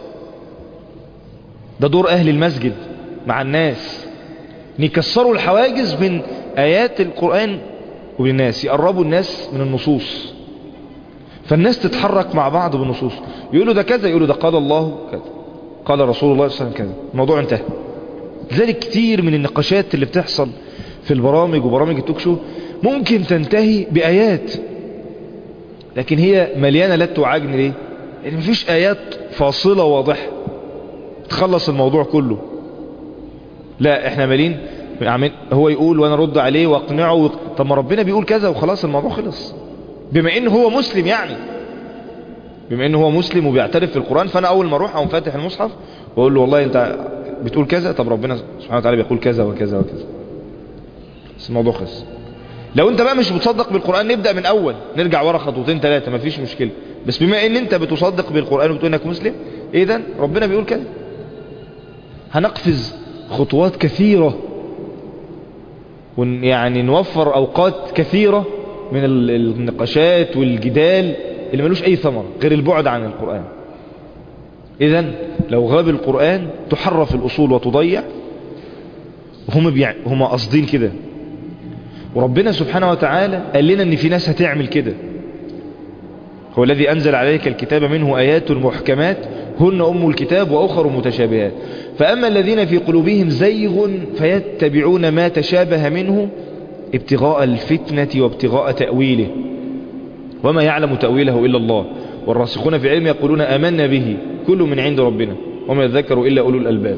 ده دور اهل المسجد مع الناس، نكسروا الحواجز من ايات القرآن وبالناس، يقربوا الناس من النصوص، فالناس تتحرك مع بعض بالنصوص. يقولوا ده كذا، يقولوا ده قال الله كذا، قال رسول الله صلى الله عليه وسلم كذا، الموضوع انتهى. لذلك كتير من النقاشات اللي بتحصل في البرامج وبرامج التوك شو ممكن تنتهي بآيات، لكن هي مليانة لت وعجن. ليه؟ لأن مفيش آيات فاصلة واضحة تخلص الموضوع كله. لا، احنا مالين هو يقول وانا رد عليه واقنعه. طب ما ربنا بيقول كذا وخلاص الموضوع خلص. بما انه هو مسلم، يعني بما انه هو مسلم وبيعترف في القرآن، فانا اول ما اروح او فاتح المصحف واقول له والله انت بتقول كذا، طب ربنا سبحانه وتعالى بيقول كذا وكذا وكذا، بس الموضوع خلص. لو انت بقى مش بتصدق بالقرآن نبدأ من اول، نرجع ورا خطوتين ثلاثة، مفيش مشكلة. بس بما ان انت بتصدق بالقرآن وبتقول انك مسلم، اذا ربنا بيقول كذا. هنقفز خطوات كثيرة يعني نوفر اوقات كثيرة من النقاشات والجدال اللي ملوش اي ثمرة غير البعد عن القرآن. اذا لو غاب القرآن تحرف الاصول وتضيع. هم قاصدين كده، وربنا سبحانه وتعالى قال لنا ان في ناس هتعمل كده. هو الذي انزل عليك الكتاب منه ايات محكمات هن ام الكتاب واخر متشابهات، فاما الذين في قلوبهم زيغ فيتبعون ما تشابه منه ابتغاء الفتنة وابتغاء تأويله وما يعلم تأويله إلا الله والراسخون في العلم يقولون آمنا به كل من عند ربنا وما يذكر إلا أولو الألباب.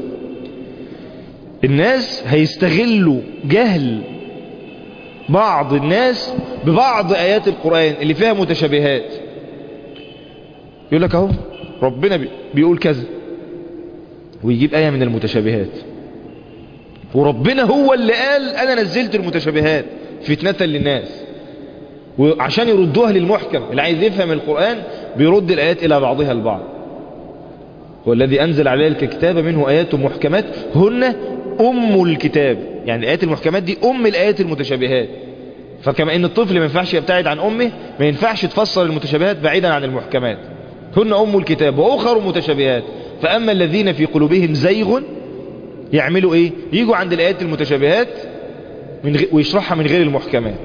الناس هيستغلوا جهل بعض الناس ببعض آيات القرآن اللي فيها متشابهات. يقول لك اهو ربنا بيقول كذا ويجيب آية من المتشابهات، وربنا هو اللي قال أنا نزلت المتشابهات فتنة للناس، وعشان يردوها للمحكم. اللي عايز يفهم القرآن بيرد الآيات إلى بعضها البعض. هو الذي أنزل عليك الكتاب منه آيات محكمات هن أم الكتاب، يعني الآيات المحكمات دي أم الآيات المتشابهات. فكما أن الطفل ما ينفعش يبتعد عن أمه، ما ينفعش تفسر المتشابهات بعيدا عن المحكمات. هن أم الكتاب وأخر متشابهات، فأما الذين في قلوبهم زيغ يعملوا إيه؟ يجوا عند الآيات المتشابهات ويشرحها من غير المحكمات.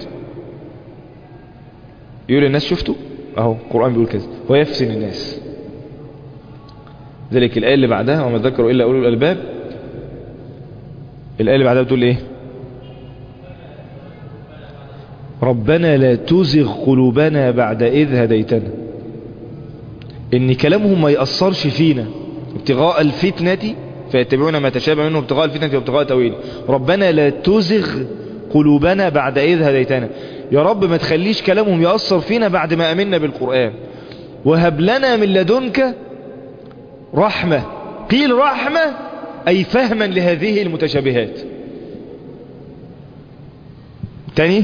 يقول الناس شفتوا اهو القرآن بيقول كذا ويفتن الناس. ذلك الآية اللي بعدها وما ذكروا إلا أولو الألباب، الآية اللي بعدها بتقول إيه؟ ربنا لا تزغ قلوبنا بعد إذ هديتنا. إن كلامهم ما يأثرش فينا ابتغاء الفتنة فيتبعون ما تشابه منه ابتغاء الفتنة وابتغاء تأويله. ربنا لا تزغ قلوبنا بعد إذ هديتنا، يا رب ما تخليش كلامهم يأثر فينا بعد ما أمنا بالقرآن، وهب لنا من لدنك رحمة. قيل رحمة أي فهما لهذه المتشابهات. تاني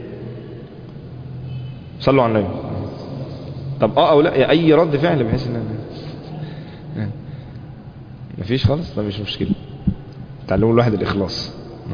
صلوا على النبي. طب او لا اي رد فعل بحيث ان مفيش خالص، ده مش مشكلة. تعلموا الواحد الإخلاص.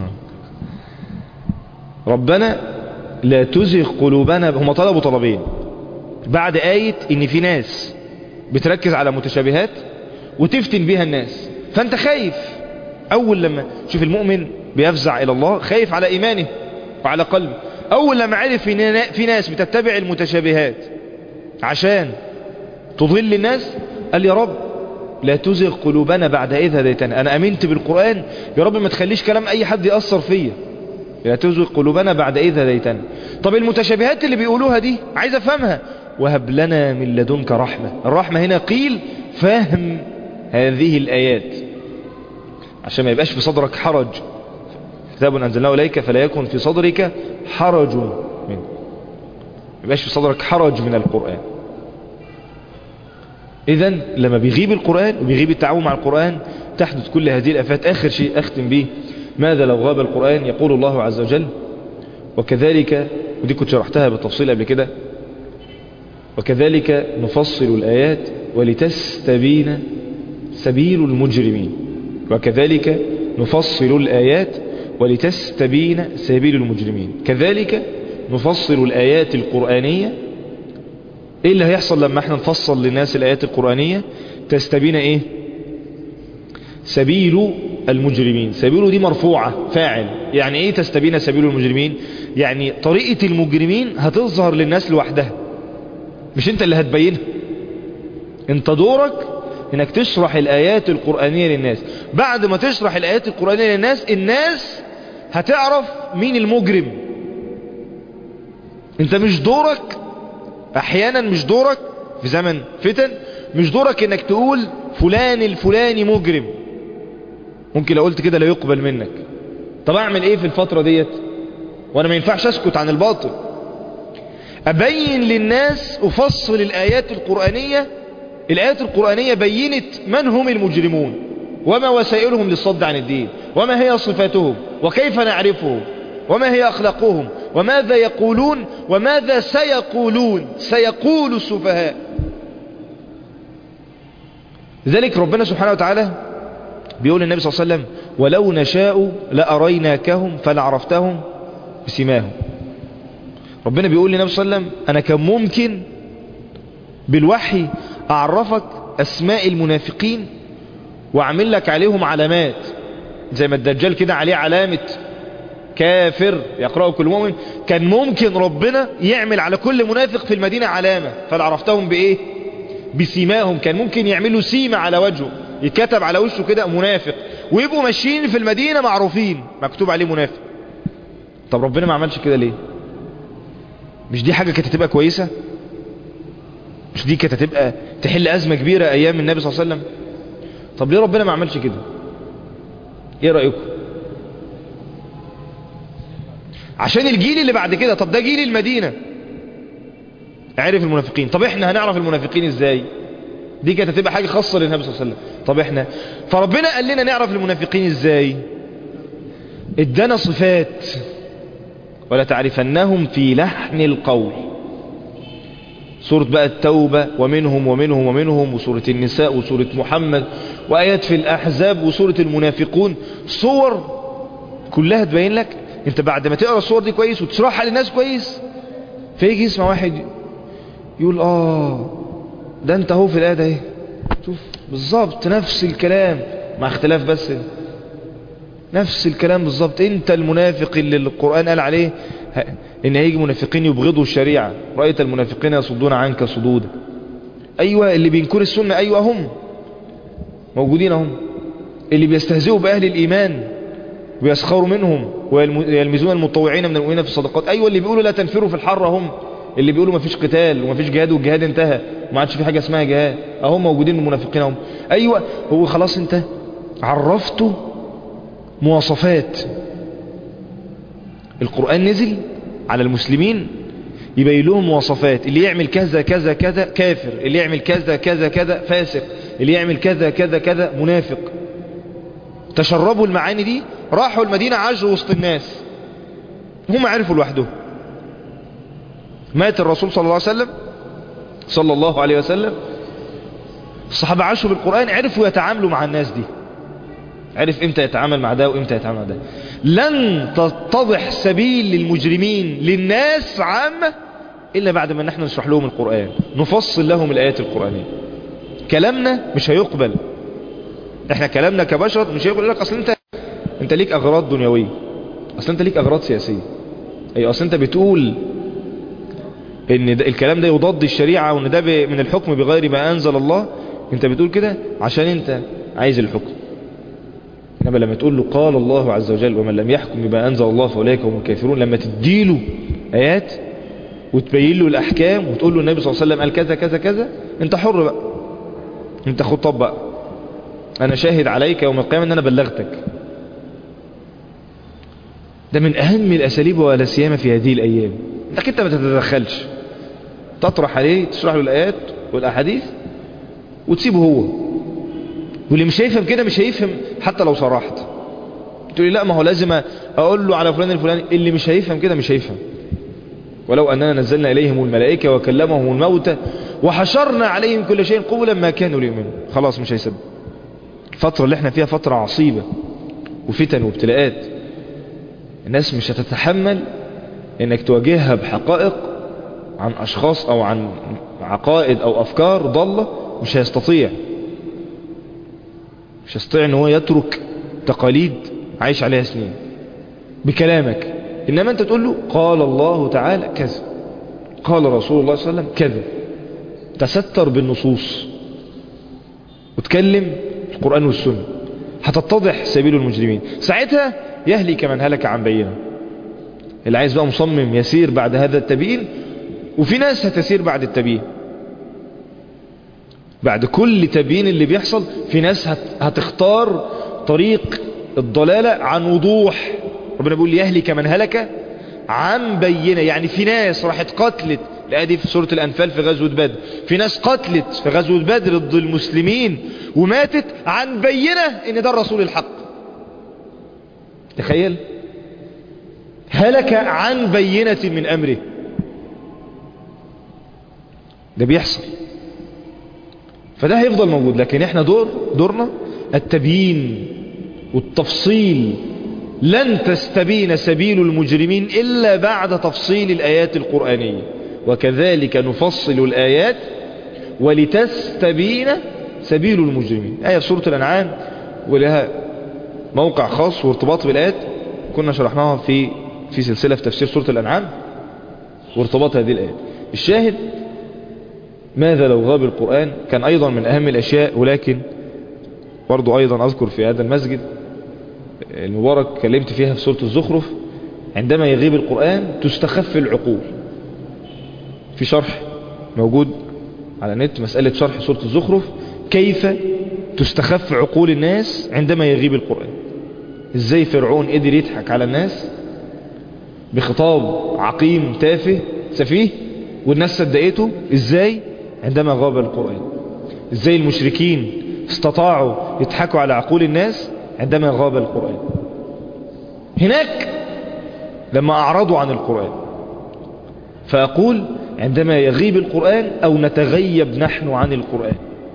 ربنا لا تزغ قلوبنا، هم طلبوا طلبين بعد آية ان في ناس بتركز على متشابهات وتفتن بها الناس. فانت خايف اول لما شوف المؤمن بيفزع الى الله، خايف على ايمانه وعلى قلبه. اول لما عرف في ناس بتتبع المتشابهات عشان تضل الناس، قال يا رب لا تزغ قلوبنا بعد إذ هديتنا. أنا أمنت بالقرآن، يا رب ما تخليش كلام أي حد يأثر فيا. لا تزغ قلوبنا بعد إذ هديتنا. طب المتشابهات اللي بيقولوها دي عايز أفهمها. وهب لنا من لدنك رحمة. الرحمة هنا قيل فهم هذه الآيات عشان ما يبقاش في صدرك حرج. كتاب أنزلناه إليك فلا يكن في صدرك حرج منه، ما يبقاش في صدرك حرج من القرآن. إذن لما بيغيب القرآن وبيغيب التعاون مع القرآن تحدث كل هذه الآفات. آخر شيء أختم به، ماذا لو غاب القرآن؟ يقول الله عز وجل وكذلك، ودي كنت شرحتها بالتفصيل قبل كده، وكذلك نفصل الآيات ولتستبين سبيل المجرمين. وكذلك نفصل الآيات ولتستبين سبيل المجرمين. كذلك نفصل الآيات القرآنية. ايه اللي هيحصل لما احنا نفصل للناس الآيات القرآنية؟ تستبين ايه؟ سبيل المجرمين. سبيله دي مرفوعة فاعل. يعني ايه تستبين سبيل المجرمين؟ يعني طريقة المجرمين هتظهر للناس لوحدها، مش انت اللي هتبينها. انت دورك انك تشرح الآيات القرآنية للناس. بعد ما تشرح الآيات القرآنية للناس، الناس هتعرف مين المجرم. انت مش دورك، احيانا مش دورك في زمن فتن، مش دورك انك تقول فلان الفلاني مجرم. ممكن لو قلت كده لا يقبل منك. طب اعمل ايه في الفترة ديت وانا ما ينفعش اسكت عن الباطل؟ ابين للناس، افصل الآيات القرآنية. الآيات القرآنية بينت من هم المجرمون وما وسائلهم للصد عن الدين وما هي صفاتهم وكيف نعرفهم وما هي أخلاقهم وماذا يقولون وماذا سيقولون. سيقول السفهاء. لذلك ربنا سبحانه وتعالى بيقول للنبي صلى الله عليه وسلم ولو نشاء لأريناكهم فلعرفتهم بسيماهم. ربنا بيقول للنبي صلى الله عليه وسلم أنا كان ممكن بالوحي أعرفك أسماء المنافقين وأعمل لك عليهم علامات، زي ما الدجال كده عليه علامة كافر يقرأه كل مؤمن. كان ممكن ربنا يعمل على كل منافق في المدينة علامة. فلعرفتهم بإيه؟ بسيماهم. كان ممكن يعملوا سيمة على وجهه، يتكتب على وشه كده منافق، ويبقوا ماشيين في المدينة معروفين مكتوب عليه منافق. طب ربنا ما عملش كده ليه؟ مش دي حاجة كانت هتبقى كويسة؟ مش دي كانت هتبقى تحل أزمة كبيرة أيام النبي صلى الله عليه وسلم؟ طب ليه ربنا ما عملش كده؟ ايه رأيكم؟ عشان الجيل اللي بعد كده. طب ده جيل المدينة عرف المنافقين، طب احنا هنعرف المنافقين ازاي؟ دي كانت هتبقى حاجة خاصة للنبي صلى الله عليه وسلم. طب احنا، فربنا قال لنا نعرف المنافقين ازاي؟ ادانا صفات ولا تعرفنهم في لحن القول. سورة بقى التوبة ومنهم ومنهم ومنهم، وسورة النساء وسورة محمد وآيات في الأحزاب وسورة المنافقون. صور كلها تبين لك. انت بعد ما تقرأ الصور دي كويس وتشرحها للناس كويس، فيجي يسمع واحد يقول ده انت هو في الآية ده ايه، شوف بالظبط نفس الكلام مع اختلاف بس نفس الكلام بالظبط. انت المنافق اللي القرآن قال عليه ان هيجي منافقين يبغضوا الشريعة. رأيت المنافقين يصدون عنك صدودا. ايوه اللي بينكر السنة، ايوه هم موجودين هم. اللي بيستهزئوا بأهل الإيمان ويسخروا منهم ويلمزون المتطوعين من المؤمنين في الصدقات. ايوه اللي بيقولوا لا تنفروا في الحر هم. اللي بيقولوا ما فيش قتال وما فيش جهاد والجهاد انتهى وما عادش في حاجة اسمها جهاد، اهم موجودين المنافقين هم. ايوه هو خلاص انت عرفته مواصفات. القرآن نزل على المسلمين يبين لهم مواصفات. اللي يعمل كذا كذا كذا كافر، اللي يعمل كذا كذا كذا فاسق، اللي يعمل كذا كذا كذا منافق. تشربوا المعاني دي، راحوا المدينة عاشوا وسط الناس، هم عرفوا لوحدهم. مات الرسول صلى الله عليه وسلم، الصحابة عاشوا بالقرآن، عرفوا يتعاملوا مع الناس دي. عرف امتى يتعامل مع ده وامتى يتعامل مع ده. لن تتضح سبيل للمجرمين للناس عامة إلا بعد ما نحن نشرح لهم القرآن، نفصل لهم الآيات القرآنية. كلامنا مش هيقبل. احنا كلامنا كبشر مش هيقبل. لك اصل انت ليك اغراض دنيوية، اصل انت ليك اغراض سياسية، اي اصل انت بتقول ان الكلام ده يضاد الشريعة وان ده من الحكم بغير ما انزل الله. انت بتقول كده عشان انت عايز الحكم. انما لما تقول له قال الله عز وجل ومن لم يحكم بما انزل الله فاولئك هم الكافرون، لما تديله ايات وتبين له الاحكام وتقول له النبي صلى الله عليه وسلم قال كذا كذا كذا، انت حر بقى، انت خطاب بقى، انا شاهد عليك يوم القيامة ان انا بلغتك. ده من اهم الاساليب ولا سيما في هذه الايام، انت ما تتدخلش، تطرح عليه تشرح له الايات والاحاديث وتسيبه هو، واللي مش هيفهم كده مش هيفهم حتى لو صرحت. تقول لي لا ما هو لازم اقول له على فلان الفلاني، اللي مش هيفهم كده مش هيفهم. ولو اننا نزلنا اليهم الملائكة وكلمهم الموتى وحشرنا عليهم كل شيء قبلا ما كانوا ليؤمنوا، خلاص مش هيسب. الفترة اللي احنا فيها فترة عصيبة وفتن وابتلاءات، الناس مش هتتحمل انك تواجهها بحقائق عن اشخاص او عن عقائد او افكار ضالة، مش هيستطيع ان هو يترك تقاليد عايش عليها سنين بكلامك. انما انت تقول له قال الله تعالى كذا، قال رسول الله صلى الله عليه وسلم كذا، تستر بالنصوص وتكلم القرآن والسنة، هتتضح سبيل المجرمين. ساعتها يهلك من هلك عن بينه. اللي عايز بقى مصمم يسير بعد هذا التبيين، وفي ناس هتسير بعد التبيين، بعد كل تبيين اللي بيحصل في ناس هتختار طريق الضلالة عن وضوح. ربنا بيقول يهلك من هلك عن بينه، يعني في ناس راحت قتلت، الآية في سورة الأنفال في غزوة بدر، في ناس قتلت في غزوة بدر ضد المسلمين وماتت عن بينه ان ده الرسول الحق. تخيل، هلك عن بينة من أمره. ده بيحصل، فده هيفضل موجود. لكن احنا دورنا التبيين والتفصيل. لن تستبين سبيل المجرمين إلا بعد تفصيل الآيات القرآنية، وكذلك نفصل الآيات ولتستبين سبيل المجرمين. آية في سورة الأنعام ولها موقع خاص وارتباط بالآيات، كنا شرحناها في سلسلة في تفسير سورة الأنعام وارتباط هذه الآيات. الشاهد ماذا لو غاب القرآن كان أيضا من أهم الأشياء. ولكن برضو أيضا أذكر في هذا المسجد المبارك كلمت فيها في سورة الزخرف، عندما يغيب القرآن تستخف العقول. في شرح موجود على النت مسألة شرح سورة الزخرف، كيف تستخف عقول الناس عندما يغيب القرآن. ازاي فرعون قدر يضحك على الناس بخطاب عقيم تافه سفيه والناس صدقته، ازاي عندما غاب القرآن. ازاي المشركين استطاعوا يضحكوا على عقول الناس عندما غاب القرآن. هناك لما أعرضوا عن القرآن. فأقول عندما يغيب القرآن أو نتغيب نحن عن القرآن،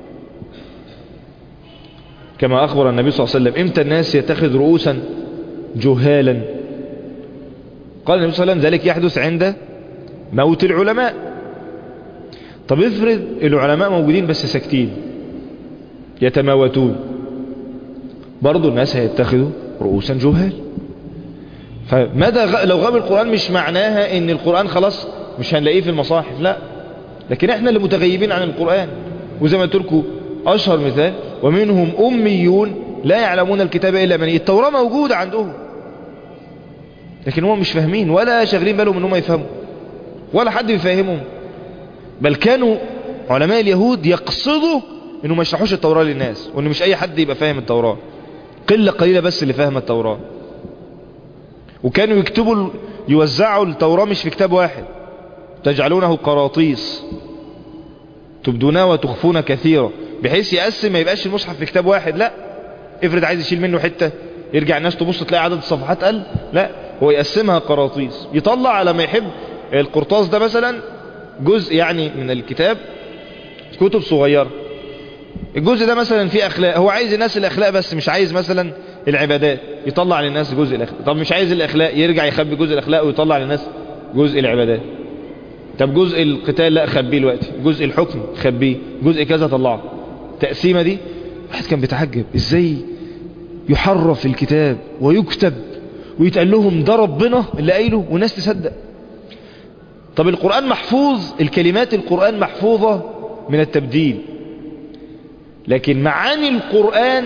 كما أخبر النبي صلى الله عليه وسلم امتى الناس يتخذ رؤوسا جهالا. قال النبي صلى الله عليه وسلم ذلك يحدث عند موت العلماء. طب افرض العلماء موجودين بس ساكتين يتماوتون، برضو الناس هيتخذوا رؤوسا جهال. فماذا لو غاب القرآن؟ مش معناها ان القرآن خلاص مش هنلاقيه في المصاحف، لا، لكن احنا اللي متغيبين عن القرآن. وزي ما قلت لكم اشهر مثال ومنهم اميون لا يعلمون الكتاب الا من التوراة موجودة عندهم، لكن هم مش فاهمين ولا شاغلين بالهم ان هم يفهموا ولا حد بيفهمهم. بل كانوا علماء اليهود يقصدوا انه ما يشرحوش التوراة للناس، وانه مش اي حد يبقى فاهم التوراة، قلة قليلة بس اللي فاهم التوراة. وكانوا يكتبوا يوزعوا التوراة مش في كتاب واحد، تجعلونه قراطيس تبدونها وتخفون كثيرا، بحيث يقسم ما يبقاش المصحف في كتاب واحد. لا، افرض عايز يشيل منه حتة يرجع الناس تبص تلاقي عدد الصفحات قل، لا، هو يقسمها قراطيس، يطلع على ما يحب. القرطاس ده مثلا جزء يعني من الكتاب كتب صغيرة، الجزء ده مثلا فيه اخلاق، هو عايز الناس الاخلاق بس مش عايز مثلا العبادات، يطلع للناس جزء الاخلاق. طب مش عايز الاخلاق، يرجع يخبي جزء الاخلاق ويطلع للناس جزء العبادات. طب جزء القتال لا خبيه دلوقتي، جزء الحكم خبيه، جزء كذا طلعه. التقسيمه دي واحد كان بيتعجب ازاي يحرف الكتاب ويكتب ويتقال لهم ده ربنا اللي قايله والناس تصدق. طب القرآن محفوظ، الكلمات القرآن محفوظة من التبديل. لكن معاني القرآن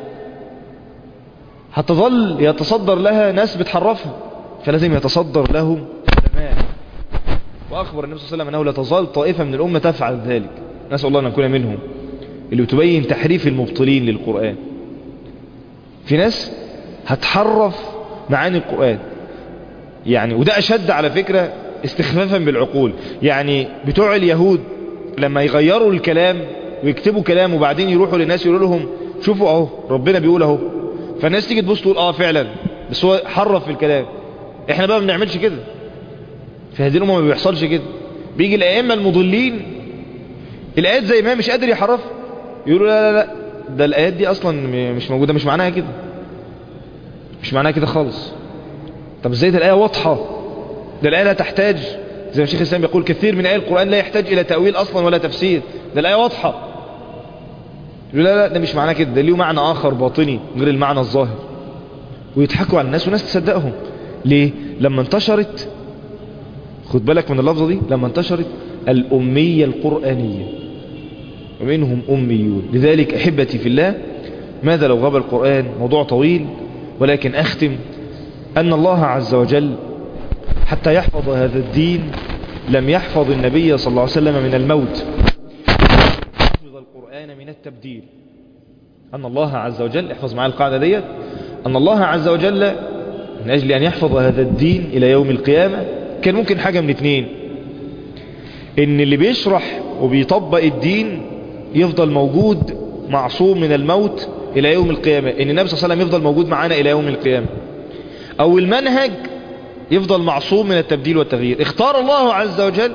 هتظل يتصدر لها ناس بتحرفها، فلازم يتصدر لهم علماء. وأخبر النبي صلى الله عليه وسلم أنه لا تظل طائفة من الأمة تفعل ذلك، نسأل الله أن نكون منهم، اللي تبين تحريف المبطلين للقرآن. في ناس هتحرف معاني القرآن يعني، وده أشد على فكرة استخفافا بالعقول. يعني بتوع اليهود لما يغيروا الكلام ويكتبوا كلام وبعدين يروحوا للناس يقولوا لهم شوفوا اهو ربنا بيقول اهو، فالناس تيجي تبص تقول فعلا، بس هو حرف في الكلام. احنا بقى ما بنعملش كده، في هذه الأمة ما بيحصلش كده. بيجي الأئمة المضلين الآيات زي ما مش قادر يحرف، يقولوا لا لا لا ده الآيات دي أصلا مش موجودة، مش معناها كده، مش معناها كده خالص. طب ازاي ده الآية واضحة، ده الآية لا تحتاج، زي ما الشيخ الإسلام يقول كثير من آيات القرآن لا يحتاج إلى تأويل أصلا ولا تفسير، ده الآية واضحة. يقول لا لا ده مش معناه كده، ده ليه معنى آخر باطني غير المعنى الظاهر، ويضحكوا على الناس وناس تصدقهم. ليه؟ لما انتشرت، خد بالك من اللفظة دي، لما انتشرت الأمية القرآنية ومنهم أميون. لذلك أحبتي في الله، ماذا لو غاب القرآن؟ موضوع طويل، ولكن أختم أن الله عز وجل حتى يحفظ هذا الدين لم يحفظ النبي صلى الله عليه وسلم من الموت، يحفظ القرآن من التبديل. أن الله عز وجل، احفظ معي القاعدة ديت، أن الله عز وجل من أجل أن يحفظ هذا الدين إلى يوم القيامة كان ممكن حاجة من اتنين: إن اللي بيشرح وبيطبق الدين يفضل موجود معصوم من الموت إلى يوم القيامة، إن النبي صلى الله عليه وسلم يفضل موجود معانا إلى يوم القيامة، أو المنهج يفضل معصوم من التبديل والتغيير. اختار الله عز وجل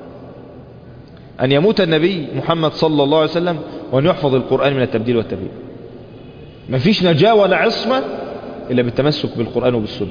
أن يموت النبي محمد صلى الله عليه وسلم وأن يحفظ القرآن من التبديل والتغيير. مفيش نجاة ولا عصمة إلا بالتمسك بالقرآن وبالسنة،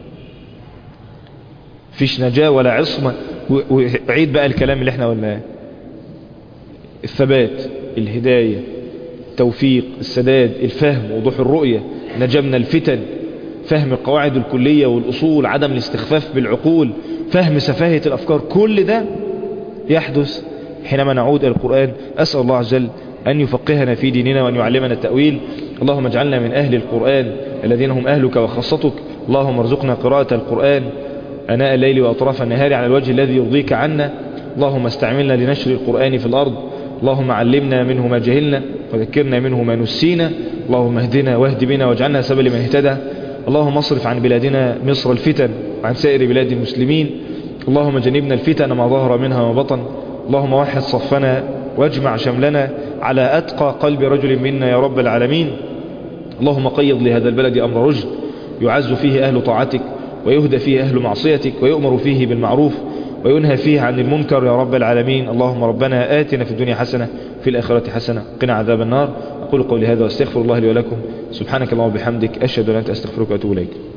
مفيش نجاة ولا عصمة. وعيد بقى الكلام اللي احنا قلناه: الثبات، الهداية، التوفيق، السداد، الفهم، وضوح الرؤية، نجاة من الفتن، فهم القواعد الكلية والأصول، عدم الاستخفاف بالعقول، فهم سفاهة الأفكار. كل ده يحدث حينما نعود إلى القرآن. أسأل الله عز وجل أن يفقهنا في ديننا وأن يعلمنا التأويل. اللهم اجعلنا من أهل القرآن الذين هم أهلك وخاصتك. اللهم ارزقنا قراءة القرآن أناء الليل وأطراف النهار على الوجه الذي يرضيك عنا. اللهم استعملنا لنشر القرآن في الأرض. اللهم علمنا منه ما جهلنا وذكرنا منه ما نسينا. اللهم اهدنا واهد بنا واجعلنا سبب لمن اهتدى. اللهم اصرف عن بلادنا مصر الفتن وعن سائر بلاد المسلمين. اللهم جنبنا الفتن ما ظهر منها وما بطن. اللهم وحد صفنا واجمع شملنا على أتقى قلب رجل منا يا رب العالمين. اللهم قيض لهذا البلد أمر رشد يعز فيه أهل طاعتك ويهدى فيه أهل معصيتك ويؤمر فيه بالمعروف وينهى فيه عن المنكر يا رب العالمين. اللهم ربنا آتنا في الدنيا حسنة في الآخرة حسنة قنا عذاب النار. أقول قولي هذا واستغفر الله لي ولكم. سبحانك اللهم وبحمدك أشهد أن لا إله إلا أنت أستغفرك وأتوب إليك.